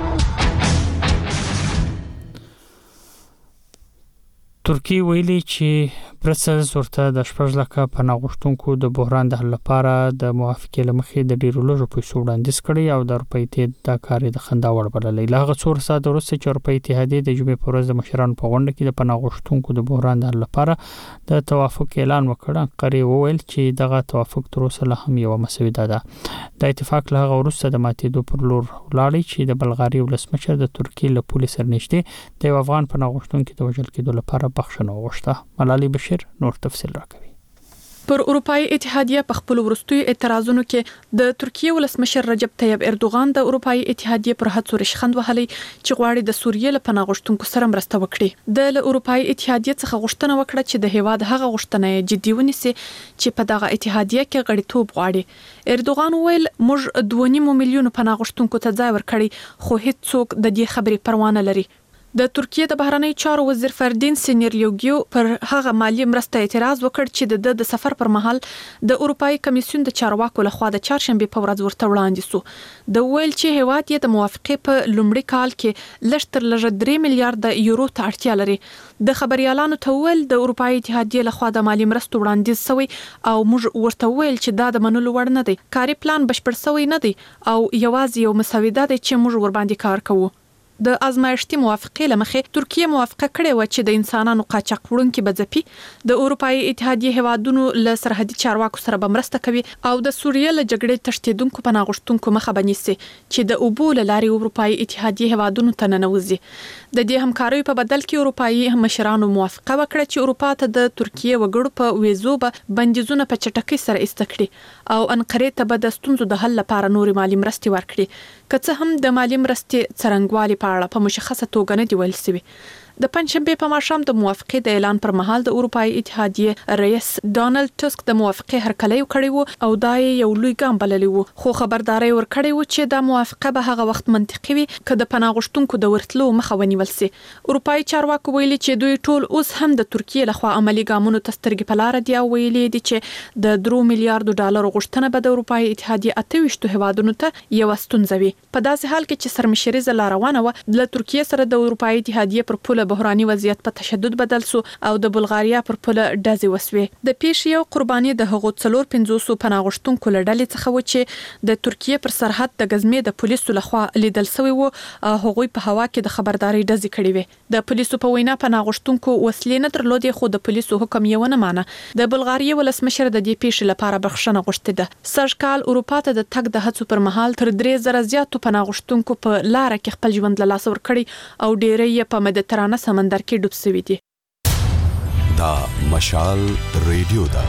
ترکیه ویلي چې برسلز ورته د شپږ لکه پناه غوښتونکو د بحران د حل لپاره د موافقې له مخې د ډیرو لږو پیسو وړاندیز کړی او د اروپایي اتحاد دا کار د خندا وړ بللی. له هغه څو ساعت وروسته چې اروپایي اتحادیې د جمعې په ورځ د مشرانو په غونډه کې د پناه غوښتونکو د بحران د حل لپاره د توافق اعلان وکړ، انقرې وویل چې دغه توافق تر اوسه لا هم یوه مسوده ده. د اتفاق له هغه وروسته د ماتېدو پر لور ولاړی چې د بلغاري ولسمشر د ترکیې له پولې سره نږدې د یو افغان پناه غوښتونکي د وژل کېدو لپاره بخښنه وغوښته. ملالۍ بشیر نور تفصیل راکوي. پر اروپאי اتحادیه په خپل ورستوي اعتراضونو کې د ترکیه ولسمشر رجب طیب اردوغان د اروپאי اتحادیه پر هڅو رشخند وهلي چې غواړي د سوریې له پناه غوښتونکو سره مرسته وکړي. د اروپאי اتحادیه څخه غوښتنه وکړه چې د هیواد هغه غوښتنه جدي ونیسي چې په دغه اتحادیه کې غړیتوب غواړي. اردوغان ویل موږ دوه نیم میلیون پناه غوښتونکو ته ځای ورکړی خو هیڅ څوک د دې خبرې پروا نه لري. د ترکیه د بهرنی چارو وزیر فردین سینیریوګیو پر هغه مالی مرسته اعتراض وکړ چې د د سفر پر مهال د اروپאי کمیسیون د چارواکو لخوا د چهارشنبه په ورځ ورته وړاندې سو. د ویل چې هیواد یې د موافقه په لومړي کال کې لږ تر لږه درې میلیارډ یورو ته اړتیا لري. د خبريالانو ته ویل د اروپאי اتحادیه لخوا د مالی مرستو وړاندیز شوی او موږ ورته ویل چې دا د منلو وړ نه دی. کاري پلان بشپړ شوی نه دی او یوازې یو مسوده دی چې موږ ور باندې کار کوو. د ازمایښتي موافقه لمخې ترکیه موافقه کړې و چې د انسانانو قاچاق وړونکو بځپي د اروپאי اتحادیه هوادونو له سرحدي چارواکو سره به مرسته کوي او د سوریې له جګړې تښتیدونکو پناه غوښتونکو مخه بنیسي چې د اوبو لاري اروپאי اتحادیه هوادونو ته ننوځي. د دې همکارۍ په بدل کې اروپאי مشرانو موافقه وکړه چې اروپا ته د ترکیه وګړو په ویزو به بندیزونه په چټکۍ سره استکړي او انقره ته به د ستونزو د حل لپاره نور مالی مرستې ورکړي. که څه هم د مالی مرستې څرنګوالي په اړه په مشخصه توګه نه دی ویل شوی. د پنځشنبه په ماښام د موافقه د اعلان پر مهال د اروپאי اتحادیه رئیس ډانلډ ټسک د موافقه هرکلی کړی وو او دا یو لوی ګام بللی وو خو خبرداري ورکړی وو چې د موافقه به هغه وخت منطقي وي که د پناه غوښتونکو د ورتلو مخه ونیول شي. اروپאי چارواکو ویلي چې دوی ټول اوس هم د ترکیه لخوا عملی ګامونو ته سترګې په لار دي او ویلي دي چې د درو میلیارډ ډالر غوښتنه به د اروپאי اتحادیه اته ویشت هیوادونو ته یو ستونزه وي. په داسې حال کې چې سرمشري زلا روانه و د ترکیه سره د اروپאי اتحادیه پر پوله بحراني وضعیت په تشدد بدل سو او د بلغاریا پر پوله ډزې وسوي. د پیښې یو قرباني د هغو څلور پنځوس پناه غوښتونکو لړلې څخه و چې د ترکیه پر سرحد د غزمې د پولیسو لخوا لیدل شوی وو. هغوی په هوا کې د خبرداري ډزې کړې وې. د پولیسو په وینا پناه غوښتونکو وسلې نه درلودې خو د پولیسو حکم یې ونه مانه. د بلغاریا ولسمشر د دې پیښې لپاره بخښنه غوښتې ده. سږ کال اروپا ته د تګ د هڅو پر مهال تر درې زره زیاتو پناه غوښتونکو په لار کې خپل ژوند له لاسه ورکړي او ډېری یې په مدیترانه سمندر کې ډوب شوي دي. دا مشال ریډیو دا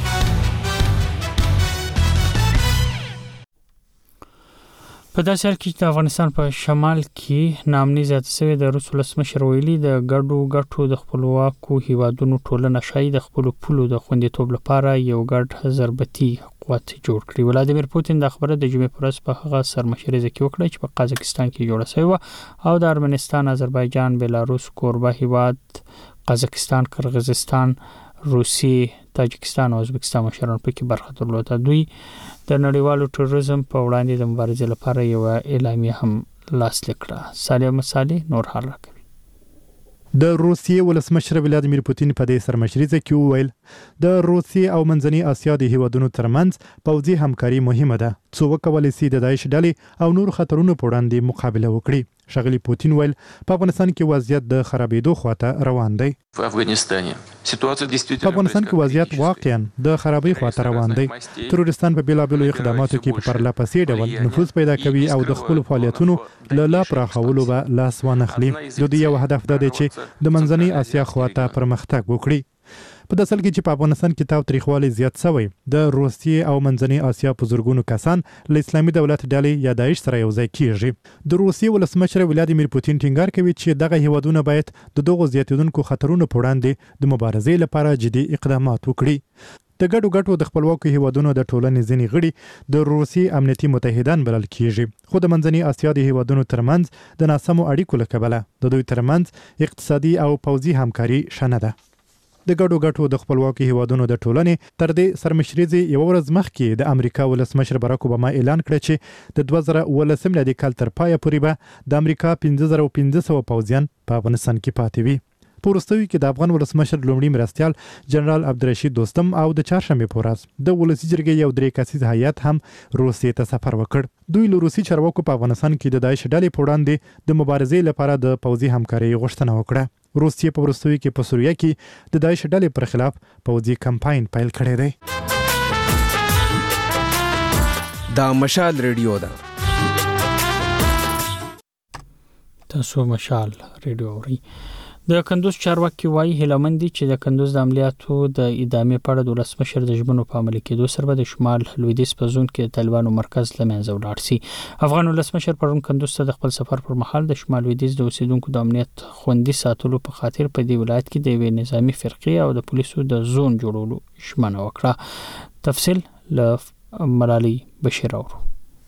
په داسې حال کې چې د افغانستان په شمال کې نامني زیاته شوې د روس ولسمشر ویلي د ګډو ګټو د خپلواکو هیوادونو ټولنه شاید د خپل پولو د خوندیتوب لپاره یو ګډ ضربتي قوت جوړ کړي. ولادیمیر پوتین د خبره د جمعې پر ورځ په هغه سرمشري ځکه وکړه چې په قازقستان کې جوړه شوی و او د ارمنستان، آذربایجان، بیلاروس، کوربه هیواد قازقستان، قرغیزستان، روسیې، تاجکستان او ازبکستان مشران پکې برخه درلوده. دوی د نړیوالو تروریزم په وړاندې د مبارزې لپاره یو اعلامیه هم لاسلیک کړه. سالم صالح نور حال راکوي. د روسیې ولسمشر ولادیمیر پوتین په دې سرمشري کې وویل د روسیې او منځنۍ اسیا د هیوادونو ترمنځ پوځي همکاري مهمه ده څو وکولای شي د داعش ډلې او نور خطرونو په وړاندې مقابله وکړي. شغلی پوتین ویل په افغانستان کې وضعیت د خرابېدو خواته روان دی. په افغانستان په افغانستان کې وضعیت واقعا د خرابې خواته روان دی. تروریستان په بیلابېلو اقداماتو کې په پرلهپسې ډول نفوذ پیدا کوي او د خپل فعالیتونو له لا پراخولو به لاس وانخلي. د دې یو هدف دا دی چې د منځنۍ اسیا خواته پرمختګ وکړي. په داسې حال کې چې په افغانستان کې تاوتریخوالی زیات شوی د روسیې او منځنۍ اسیا په زرګونو کسان له اسلامي دولت ډلې یا داعش سره یو ځای کیږي. د روسیې ولسمشر ولادیمیر پوتین ټینګار کوي چې دغه هیوادونه باید د دغو زیاتېدونکو خطرونو په وړاندې د مبارزې لپاره جدي اقدامات وکړي. د ګډو ګټو د خپلواکو هیوادونو د ټولنې ځینې غړي د روسیې امنیتي متحدان بلل کیږي خو د منځنۍ اسیا د هیوادونو ترمنځ د ناسمو اړیکو له کبله د دوی ترمنځ اقتصادي او پوځي همکاري شنه ده. د ګډو ګټو د خپلواکو هیوادونو د ټولنې تر دې سرمشري یو ورځ مخکې د امریکا ولسمشر باراک اوباما اعلان کړ چې د دوه زره اوولسم میلادي کال تر پایه پورې به د امریکا پنځه زره پنځه سوه پوځیان په افغانستان کې پاتې وي. په وروستیو کې د افغان ولسمشر لومړي مرستیال جنرال عبدالرشید دوستم او د چهارشنبې په ورځ د ولسي جرګې یو درې کسیز هیات هم روسیې ته سفر وکړ. دوی له روسي چارواکو په افغانستان کې د داعش ډلې په وړاندې د مبارزې لپاره د پوځي همکارۍ غوښتنه وکړه. روسیې په وروستیو کې په سوریه کې د داعش ډلې پر خلاف پوځي کمپاین پیل کړی دی. دا مشال ریډیو ده. تاسو مشال ریډیو اورئ. د کندوز چارواکي وایي هلمندي چې د کندوز د عملیاتو د ادامې په اړه د ولسمشر د ژمنو په عملي کېدو سره د شمال لویدیځ په زون کې طالبانو مرکز لمنځه ولاړ شي. افغان ولسمشر پرون کندوز ته د خپل سفر پر مهال د شمال لویدیځ د اوسیدونکو د امنیت خوندي ساتلو په خاطر په دې ولایت کې د یوې نظامی فرقې او د پولیسو د زون جوړولو ژمنه وکړه. تفصیل له ملالي بشیر اورو.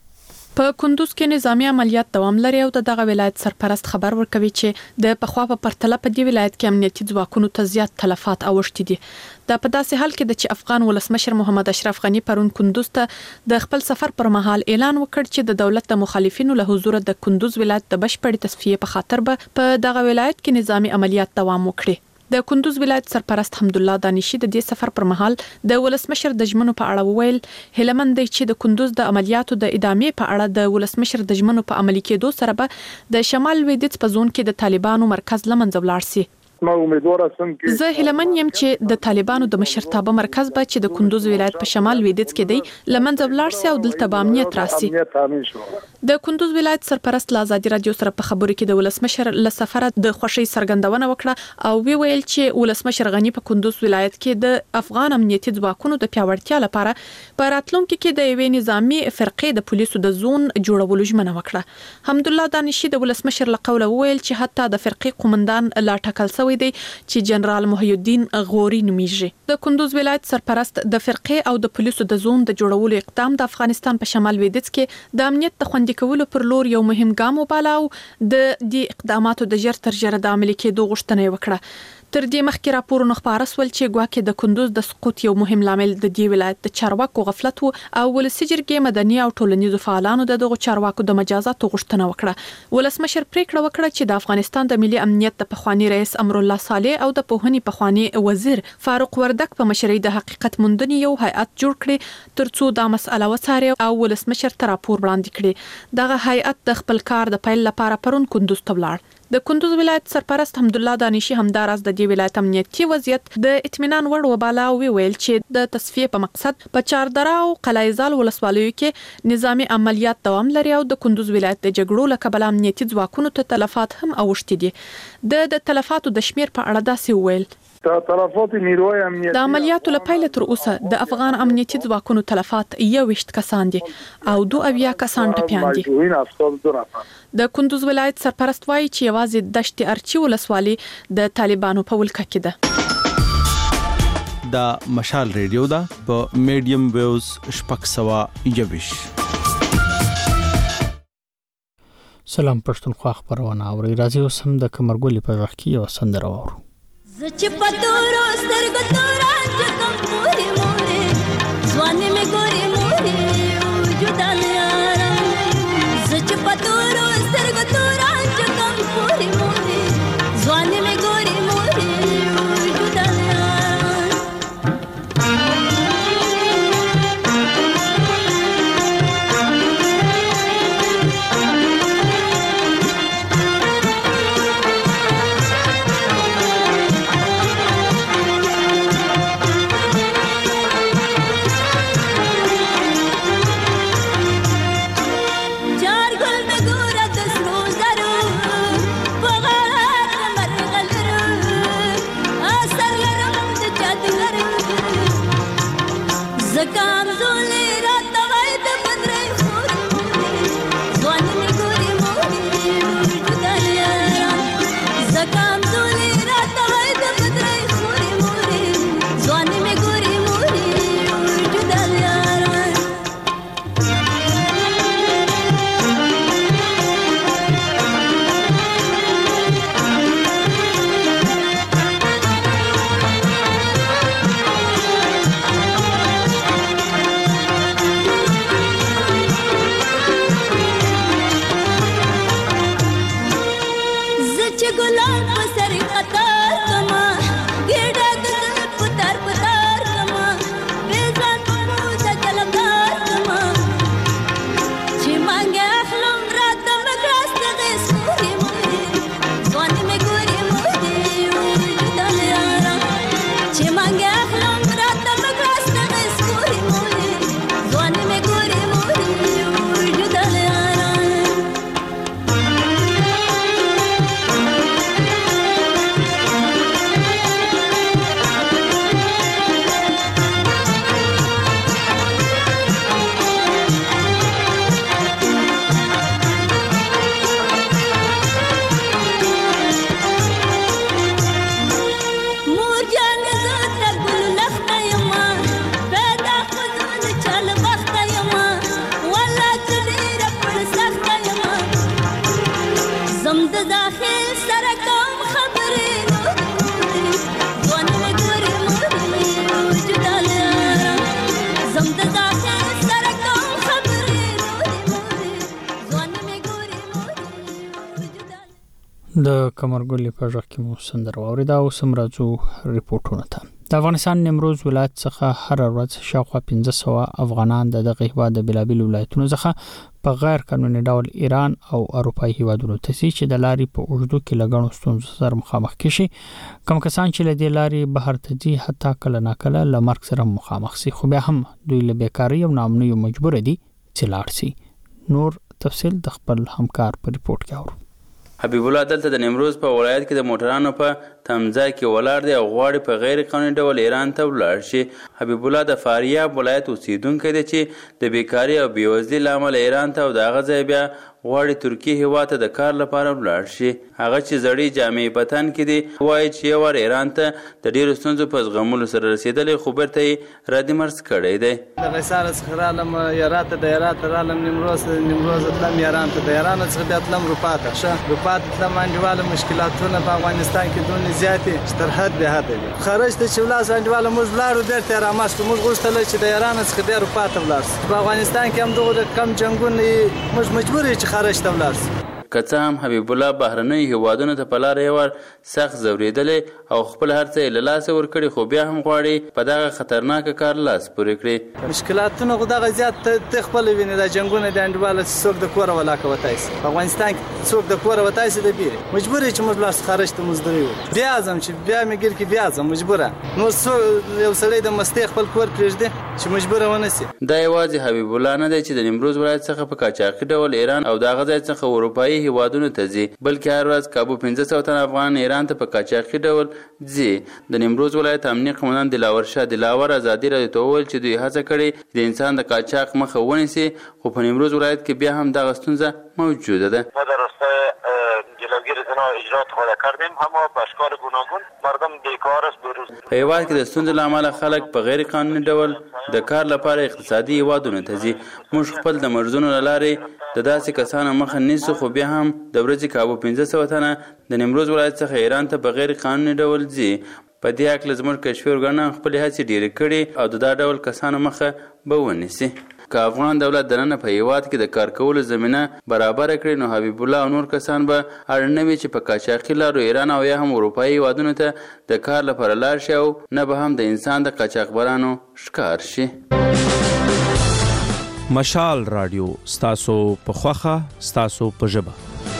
په کندوز کې نظامی عملیات دوام لري او دغه ولایت سرپرست خبر ورکوي چې د پخوا په پرتله په دې ولایت کې امنیتي ځواکونو ته زیات تلفات اوښتي دي. دا په داسې حال کې د چې افغان ولسمشر محمد اشرف غنی پرون کندوز ته د خپل سفر پر مهال اعلان وکړ چې د دولت د مخالفینو له حضور د کندوز ولایت د بشپړ تصفیه په خاطر به په دغه ولایت کې نظامی عملیات دوام وکړي. د کندوز ولایت سرپرست حمد الله دانشي د دې سفر پر مهال د ولسمشر د ژمنو په اړه وویل هلمند چې د کندوز د عملیاتو د ادامې په اړه د ولسمشر د ژمنو په عملي کېدو سره به د شمال لویدیځ په زون کې د طالبانو مرکز لمنځه ولاړ شي. ما امیدواره سم کې زه هلمند یم چې د طالبانو د مشرتابه مرکز به چې د کندوز ولایت په شمال لویدیځ کې دی لمنځه ولاړ شي او دلته به امنیت راسي. د کندوز ولایت سرپرست له ازادي رادیو سره په خبرو کې د ولسمشر له سفره د خوشي څرګندونه وکړه او وی ویل چې ولسمشر غنی په کندوز ولایت کې د افغان امنیتي ځواکونو د پیاوړتیا لپاره په راتلونکو کې د یوې نظامی فرقې د پولیسو د زون جوړولو ژمنه وکړه. حمد الله دانشي د ولسمشر له قوله ویل چې حتی د فرقې قومندان لا ټاکل شوی دی چې جنرال محی الدین غوري نومیږي. د کندوز ولایت سرپرست د فرقې او د پولیسو د زون د جوړولو اقدام د افغانستان په شمال لویدیځ کې د امنیت د خوندي کولو پر لور یو مهم ګام وباله او د دې اقداماتو د ژر تر ژره د عملي کېدو غوښتنه وکړه. تر دې مخکې راپورونه خبره سول چې ګواکې د کندوز د سقوط یو مهم لامل د دې ولایت د چارواکو غفلت او ولسي جرګې مدني او ټولنیزو فعالانو د دغو چارواکو د مجازاتو غوښتنه وکړه. ولسمشر پریکړه وکړه چې د افغانستان د ملي امنیت د پخوانی رئیس امر الله صالح او د پوهنې پخوانی وزیر فاروق وردک په مشرۍ د حقیقت موندنې یو هیئت جوړ کړي ترڅو دا مسأله وڅاري او ولسمشر ته راپور وړاندې کړي. دغه هیئت د خپل کار د پیل لپاره پرون کندوز ته ولاړ. د کندوز ولایت سرپرست حمد الله دانشي همداراز د دې ولایت امنیتي وضعیت د اطمینان وړ وباله او ویل چې د تصفیه په مقصد په چاردره او قلعه‌زال ولسوالیو کې نظامی عملیات دوام لري او د کندوز ولایت د جګړو له کبله امنیتي ځواکونو ته تلفات هم اوښتي دي. د د تلفاتو د شمیر په اړه داسې ویل تلفات نیروی امنیتي د عملیاتو لپاره تر اوسه د افغان امنیتي ځواکونو تلفات یو وشت کسان دي او دوه اویا کسان ټپيان دي. د کندوز ولایت سرپرست وایي چې یوازې دشت ارچی ولسوالي د طالبانو په ولکه کې ده. د مشال ریډیو دا په میډیم ویوز شپږ سوه یوویش. سلام پښتونخوا خبرونه اوري راځي اوس هم د کمرګولي په وخت کې یو سندره واورو. زچ پتورو سترګو توران چکم پوری مورې ځواني مې ګوري مورې وجودان یارم زچ پتورو سترګو توران چکم پوری مورې ځواني مې ګوري مورې وجودان داخل سره کوم خبرې نورې ځوان مې ګورې مورې وجود لرم زم د داخل سره کوم خبرې نورې مورې ځوان مې ګورې مورې وجود د کمرګلې په ځخ کې مو سندر واورید او سم راځو ریپورتونه ته د افغانستان نیمروز ولایت څخه هر ورځ شاوخوا پنځه سوه افغانان د دغه هیواد د بلابل ولایتونو څخه په غیر قانوني ډول ایران او اروپایي هیوادونو ته ځي چې د لارې په اوږدو کې له ګڼو ستونزو سره مخامخ کشي کوم کسان چې له دې لارې بهر ته ځي حتی کله ناکله له مرګ سره مخامخ سي خو بیا هم دوی له بیکاري او ناامنیو مجبور دي چې لاړ سي نور تفصیل د خپل همکار په ریپورت کې اورو حبیب الله دلته د نیمروز په ولایت کې د موټرانو په تمځای کې ولاړ دی او غواړي په غیر قانوني ډول ایران ته ولاړ شي. حبیب الله د فاریاب ولایت اوسیدونکی دی چې د بیکاري او بېوزلۍ له امله ایران ته او د هغه ځای بیا غواړي ترکیې هیواد ته د کار لپاره ولاړ شي. هغه چې زړې جامې په تن کې دي وایي چې یو وار ایران ته د ډېرو ستونزو په زغملو سره رسېدلی خو بیرته یې ردې مرز کړی دی. د قیصار څخه رالم یارات ته د یارات ته رالم نیمروز نیمروز تلم یاران ته د یاران څخه بیا تلم اروپا ته ښه اروپا ته تلم انډیواله مشکلاتونه په افغانستان کې دونې زیاتې چې تر حد بې حده دي. خارج ته چې ولاړ شو انډیواله موږ ولاړو بیرته یې راماستو موږ غوښتل چې د یاران څخه بیا اروپا ته ولاړ شو. په افغانستان کې هم دغه کم جنګونه موږ مجبور یو چې خارج ته ولاړ شو. که څه هم حبیب الله بهرنیو هیوادونو ته په لاره یې ور سخت ځورېدلی او خپل هر څه یې له لاسه ورکړي خو بیا هم غواړي په دغه خطرناکه کار لاس پورې کړي. مشکلاتونه خو دغه زیات ته خپله وینې دا جنګونه د انډیواله چې څوک د کوره ولاکه وتی شي. په افغانستان کې څوک د کوره وتی شي د بیرې مجبور یې چې موږ لاس خارج ته مزدوري وکړو. بیا ځم چې بیا مې ګیر کې بیا ځم مجبوره نو یو سړی د مستۍ خپل کور پرېږدي چې مجبوره ونه شي. دا یوازې حبیب الله نه دی چې د نیمروز ولایت څخه په قاچاقي ډول ایران او د هغه ځای څخه اروپایي هیوادونو ته ځي بلکې هر ورځ کابو پنځه سوه تن افغان ایران ته په قاچاقي ډول ځي. د نیمروز ولایت امنیه قومندان دلاور شاه دلاور ازادي راډیو ته وویل چې دوی هڅه کړې د انسان د قاچاق مخه ونیسي خو په نیمروز ولایت کې بیا هم دغه ستونزه موجوده ده. ما در راستای جلوگیری از اینها اجرات خود کردیم اما به اشکال گوناگون مردم بیکار است بروز. په هیواد کې د ستونزو له امله خلک په غیر قانوني ډول د کار لپاره اقتصادي هیوادونو ته ځي. موږ خپل د مرزونو له لارې د داسې کسانو مخه نیسو خو بیا هم د ورځې کابو پنځه سوه تنه د نیمروز ولایت څخه ایران ته په غیر قانوني ډول ځي. په دې هکله زموږ کشفي ارګانونه خپلې هڅې ډېرې کړي او د دا ډول کسانو مخه به ونیسي. که افغان دولت دننه په هیواد کې د کار کولو زمینه برابره کړي نو حبیب الله او نور کسان به اړ نه وي چې په قاچاقي لارو ایران او یا هم اروپایي هیوادونو ته د کار لپاره لاړ شي او نه به هم د انسان د قاچاقبرانو ښکار شي. مشال رادیو ستاسو په خوخه ستاسو په ژبه.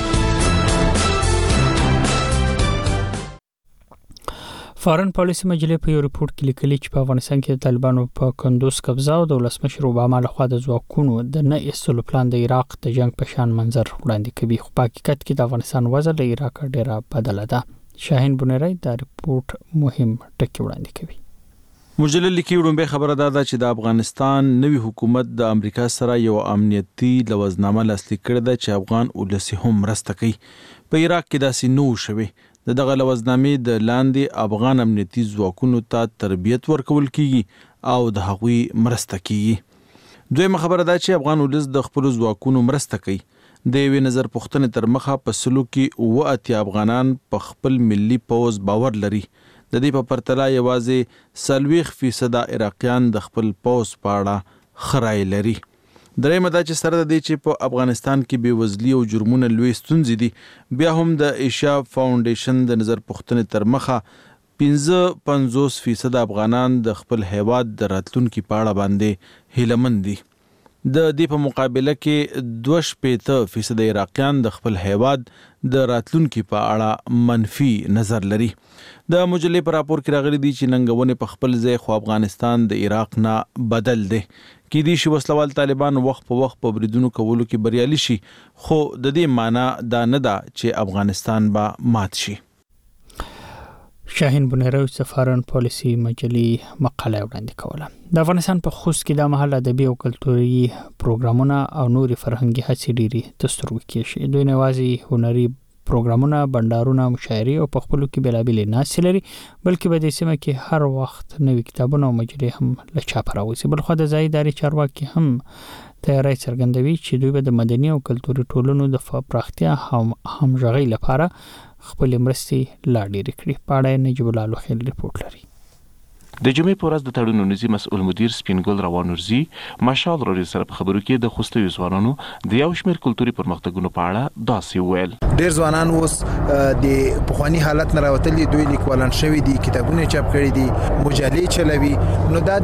فارن پالیسي مجلې په یو ریپورت کې لیکلي چې په افغانستان کې د طالبانو په کندوز قبضه او د ولسمشر اوباما لخوا د ځواکونو د نه ایستلو پلان د عراق د جنگ په شان منظر وړاندې کوي خو په حقیقت کې د افغانستان وضع له عراق ډیره بدله ده. شاهین بنيري دا ریپورت مهم ټکی وړاندې کوي. مجله لیکي وړاندې خبره ده چې د افغانستان نوي حکومت د امریکا سره یو امنیتي لوزنامه لاسلیک کړې ده چې افغان ولسی هم مرسته کوي. په عراق کې داسې نو شوي د دغه لوزنامې د لاندې افغان امنیتي ځواکونو ته تربیت ورکول کیږي او د هغوی مرسته کیږي. دویمه خبره ده چې افغان ولس د خپل ځواکونو مرسته کوي. د یوې نظر پوښتنې تر مخه په سلو کې اووه اتیا افغانان په خپل ملي پوځ باور لري. د دې په پرتله یوازې څلوېښت فیصده عراقیان د خپل پوځ په اړه ښه رایه لري. درېیمه دا چې سره د دې چې په افغانستان کې بېوزلي او جرمونه لوی ستونزې دي بیا هم د ایشیا فاونډیشن د نظر پوښتنې تر مخه پنځه پنځوس فیصده افغانان د خپل هیواد د راتلونکي په اړه باندې هیلهمند دي. د دې په مقابله کې دوه شپېته فیصد عراقیان د خپل هیواد د راتلونکي په اړه منفي نظر لري. د مجلې په راپور کې راغلي دي چې ننګونې په خپل ځای خو افغانستان د عراق نه بدل دی. کېدای شي وسلوال طالبان وخت په وخت په بریدونو کولو کې بریالي شي خو د دې معنی دا نه ده چې افغانستان به مات شي. شاهین بنيري د فارن پالیسي مجلې مقاله وړاندې کوله. د افغانستان په خوست کې د محل ادبي او کلتوري پروګرامونه او نوري فرهنګي هڅې ډېرې د سترګو کې شي. دوی نه یوازې هنري پروګرامونه، بندرونه، مشاعرې او په خپلو کې بېلابېلې ناستې لري بلکې په دې سیمه کې هر وخت نوي کتابونه او مجلې هم له چاپه راوځي. بلخوا د ځایي ادارې چارواکي هم تیاری څرګندوي چې دوی به د مدني او کلتوري ټولنو د پراختیا هم همغږي لپاره خپل مرستې لا ډېرې کړي. په اړه نجیب الله لوخیل ریپورت لري. د جمعې په ورځ د تړونونیزي مسؤل مدیر سپینګل روان ورزي مشال روري سره په خبرو کې د خوستوي ځوانانو د یو شمېر کلتوري پرمختګونو په اړه داسې ویل. ډېر ځوانان اوس د پخوانی حالت نه راوتلي، دوی لیکوالان شوي دي، کتابونه چاپ کړي دي، مجلې چلوي. نو دا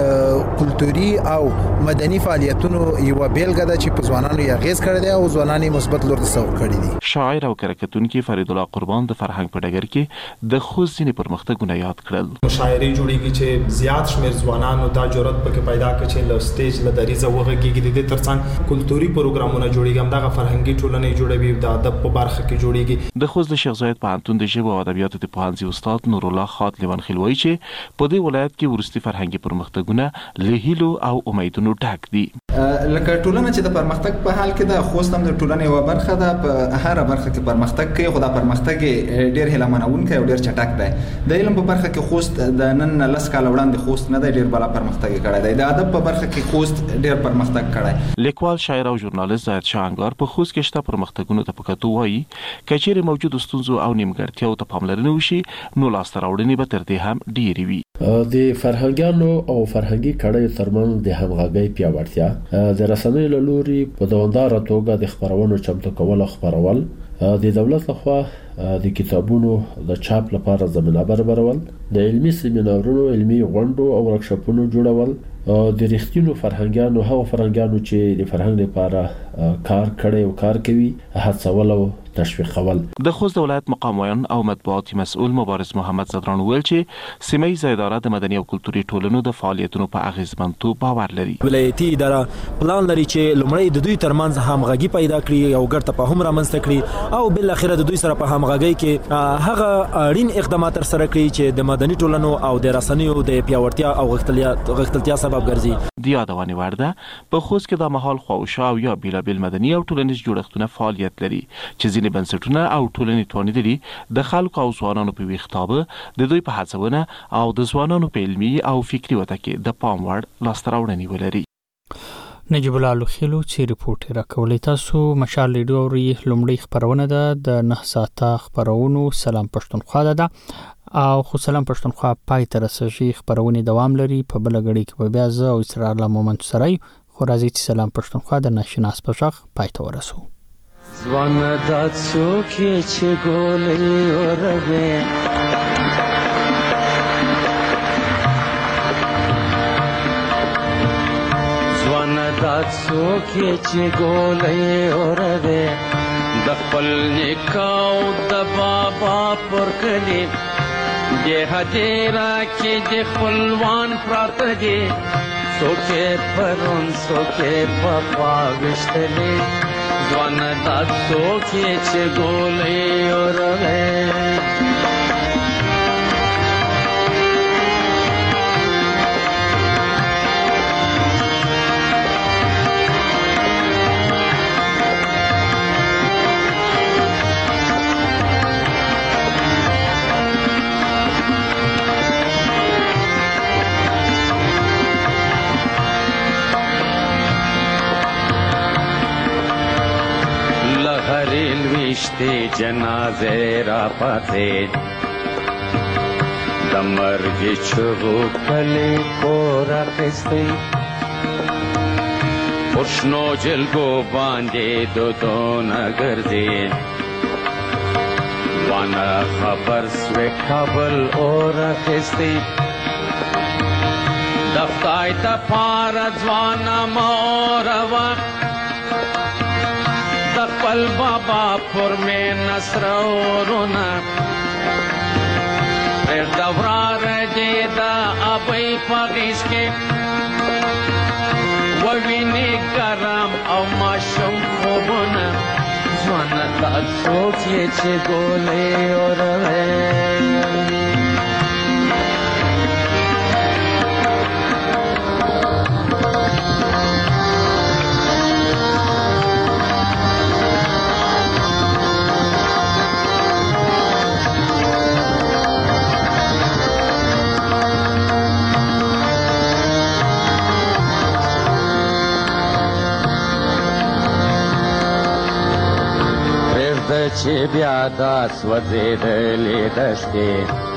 د کلتوري او مدني فعالیتونو یو بیلګه ده چې په ځوانانو یې اغیز کړی دی او ځوانان یې مثبت لور ته سوق کړي دي. شاعر او کرکټونکي فرید الله قربان د فرهنګ په ډګر کې د خوست ځینې پرمختګونه یاد کړل. مشاعرې جوړیږي چې زیات شمیر ځوانانو دا جرأت پکې پیدا کړي چې له سټیج له دریزه وغږیږي. د دې ترڅنګ کلتوري پروګرامونه جوړیږي، هم دغه فرهنګي ټولنې جوړوي، د ادب په برخه کې جوړیږي. د خوست د شیخ زاید پوهنتون د ژبو او ادبیاتو د پوهنځي استاد نور الله خات لیوان خلوی چې په دې ولایت کې ورستي فرهنګي پرمختګونه له هیلو او امیدونو ډک دي. لکه ټولنه چې د پرمختګ په حال کې ده، خوست هم د ټولنې یو برخه ده. په هر برخه کې پرمختګ کوي، خو دا پرمختګ ډیر هیله منونکی او ډیر چټک دی. د علم په برخه کې خوست د نن لس کال وړاندې خوست نه دی ډیر بالا پرمختګ کړی دی. د ادب په برخه کې خوست ډیر پرمختګ کړی. لیکوال، شاعر او ژورنالیست زاهد شاه انګار په خوست کې شته پرمختګونو ته په کتو وایي کچېرې موجود ستونزو او نیمګړتیاو ته پاملرنه وشي نو لاسته راوړنې به تر دې هم ډېرې وي. د فرهنګانو او فرهنګي کړیو ترمنځ د همغږۍ پیاوړتیا، د رسنیو له لوري په دوامداره توګه د خبرونو چمتو کول او خبرول، د دولت لخوا د کتابونو د چاپ لپاره زمینه برابرول، د علمي سیمینارونو، علمي غونډو او ورکشاپونو جوړول، د رښتینو فرهنګانو هغه فرهنګانو چې د فرهنګ لپاره کار کړي او کار کوي هڅول او تشویقول. د خوست د ولایت مقام ویان او مطبوعاتي مسؤل مبارز محمد زدران ویل چې سیمه اداره د مدني او کلتوري ټولنو د فعالیتونو په اغیزمنتوب باور لري. ولایتي اداره پلان لري چې لومړی د دوی ترمنځ همغږي پیدا کړي او ګډ تفاهم رامنځته کړي او بل اخر د دوی سره په همغږي کې هغه اړین اقدامات تر سره کړي چې د مدني ټولنو او د رسنیو د پیاوړتیا او غښتلتیا سبب ګرځي. د یادونې وړ ده په خوست کې د مهال خواوشا او یا بیلابیل مدني او ټولنیز جوړښتونه فعالیت لري چې ځینې بنسټونه او ټولنې توانیدلي د خلکو او ځوانانو په ویښتابه د دوی په هڅونه او د ځوانانو په علمي او فکري وده کې د پام وړ لاسته راوړنې ولري. نجیب الله لوخیلو چې ریپورت راکولې. تاسو مشال ریډیو اوري. لومړی خبرونه ده د نه ساعته خبرونو سلام پښتونخوا ده او خو سلام پښتونخوا پای ته رسېږي. خبرونه دوام لري. په بل غړي کې به بیا زه او اسرار الله مومند سره خو راځي چې سلام پښتونخوا د ناشناس په شخ پای ته ورسو. ځوان د څوک چې ګولې اوروي ځوان د څوک چې ګولې اوروي د خپل نکاو د بابا پر کلی د هدیرا کې د خپلوان پراته دي څوک پرون څوک په پاوښتلې ځوان دا څوک چې ګولې اوروي وشتی جنازه را پاتید د مرګ چغو کلی پور اخیستی پشنو جلگو باندې دو دونه ګرځي وانا خبر سوی کابل اور اخیستی د خدای د پاره ځوانه موروا خپل بابا پر مې نصرورونه پر دورار دې دا ابي پغیش کې ووینې ګرم او ماشوم خوبونه ځوان دا څوک چې ګولې اوروي چې بیا دا سوځېدلې دښتې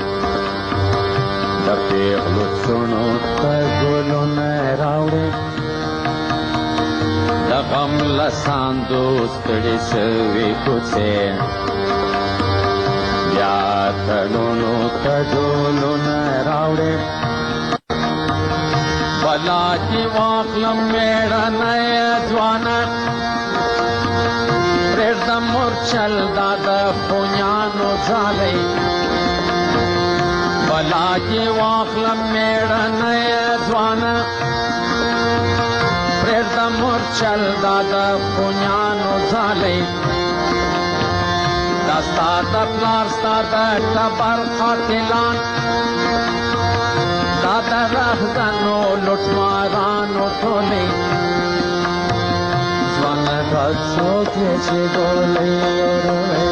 د پیغلو څڼو ته ګلونه راوړې د غم له ساندو ستړې سوې کوڅې بیا تړونو ته ډولونه راوړې بلا دې واخلم مېړنی ځوانه پرېږدم مورچل دا د خونیانو ځالۍ بلا دې واخلم مېړنی ځوانه پرېږدم مورچل دا د خونیانو ځالۍ دا ستا د پلار ستا د ټبر قاتلان دا د رهزنو لوټمارانو ټولۍ ځوانه دا څوک یې چې ګولۍ وروړی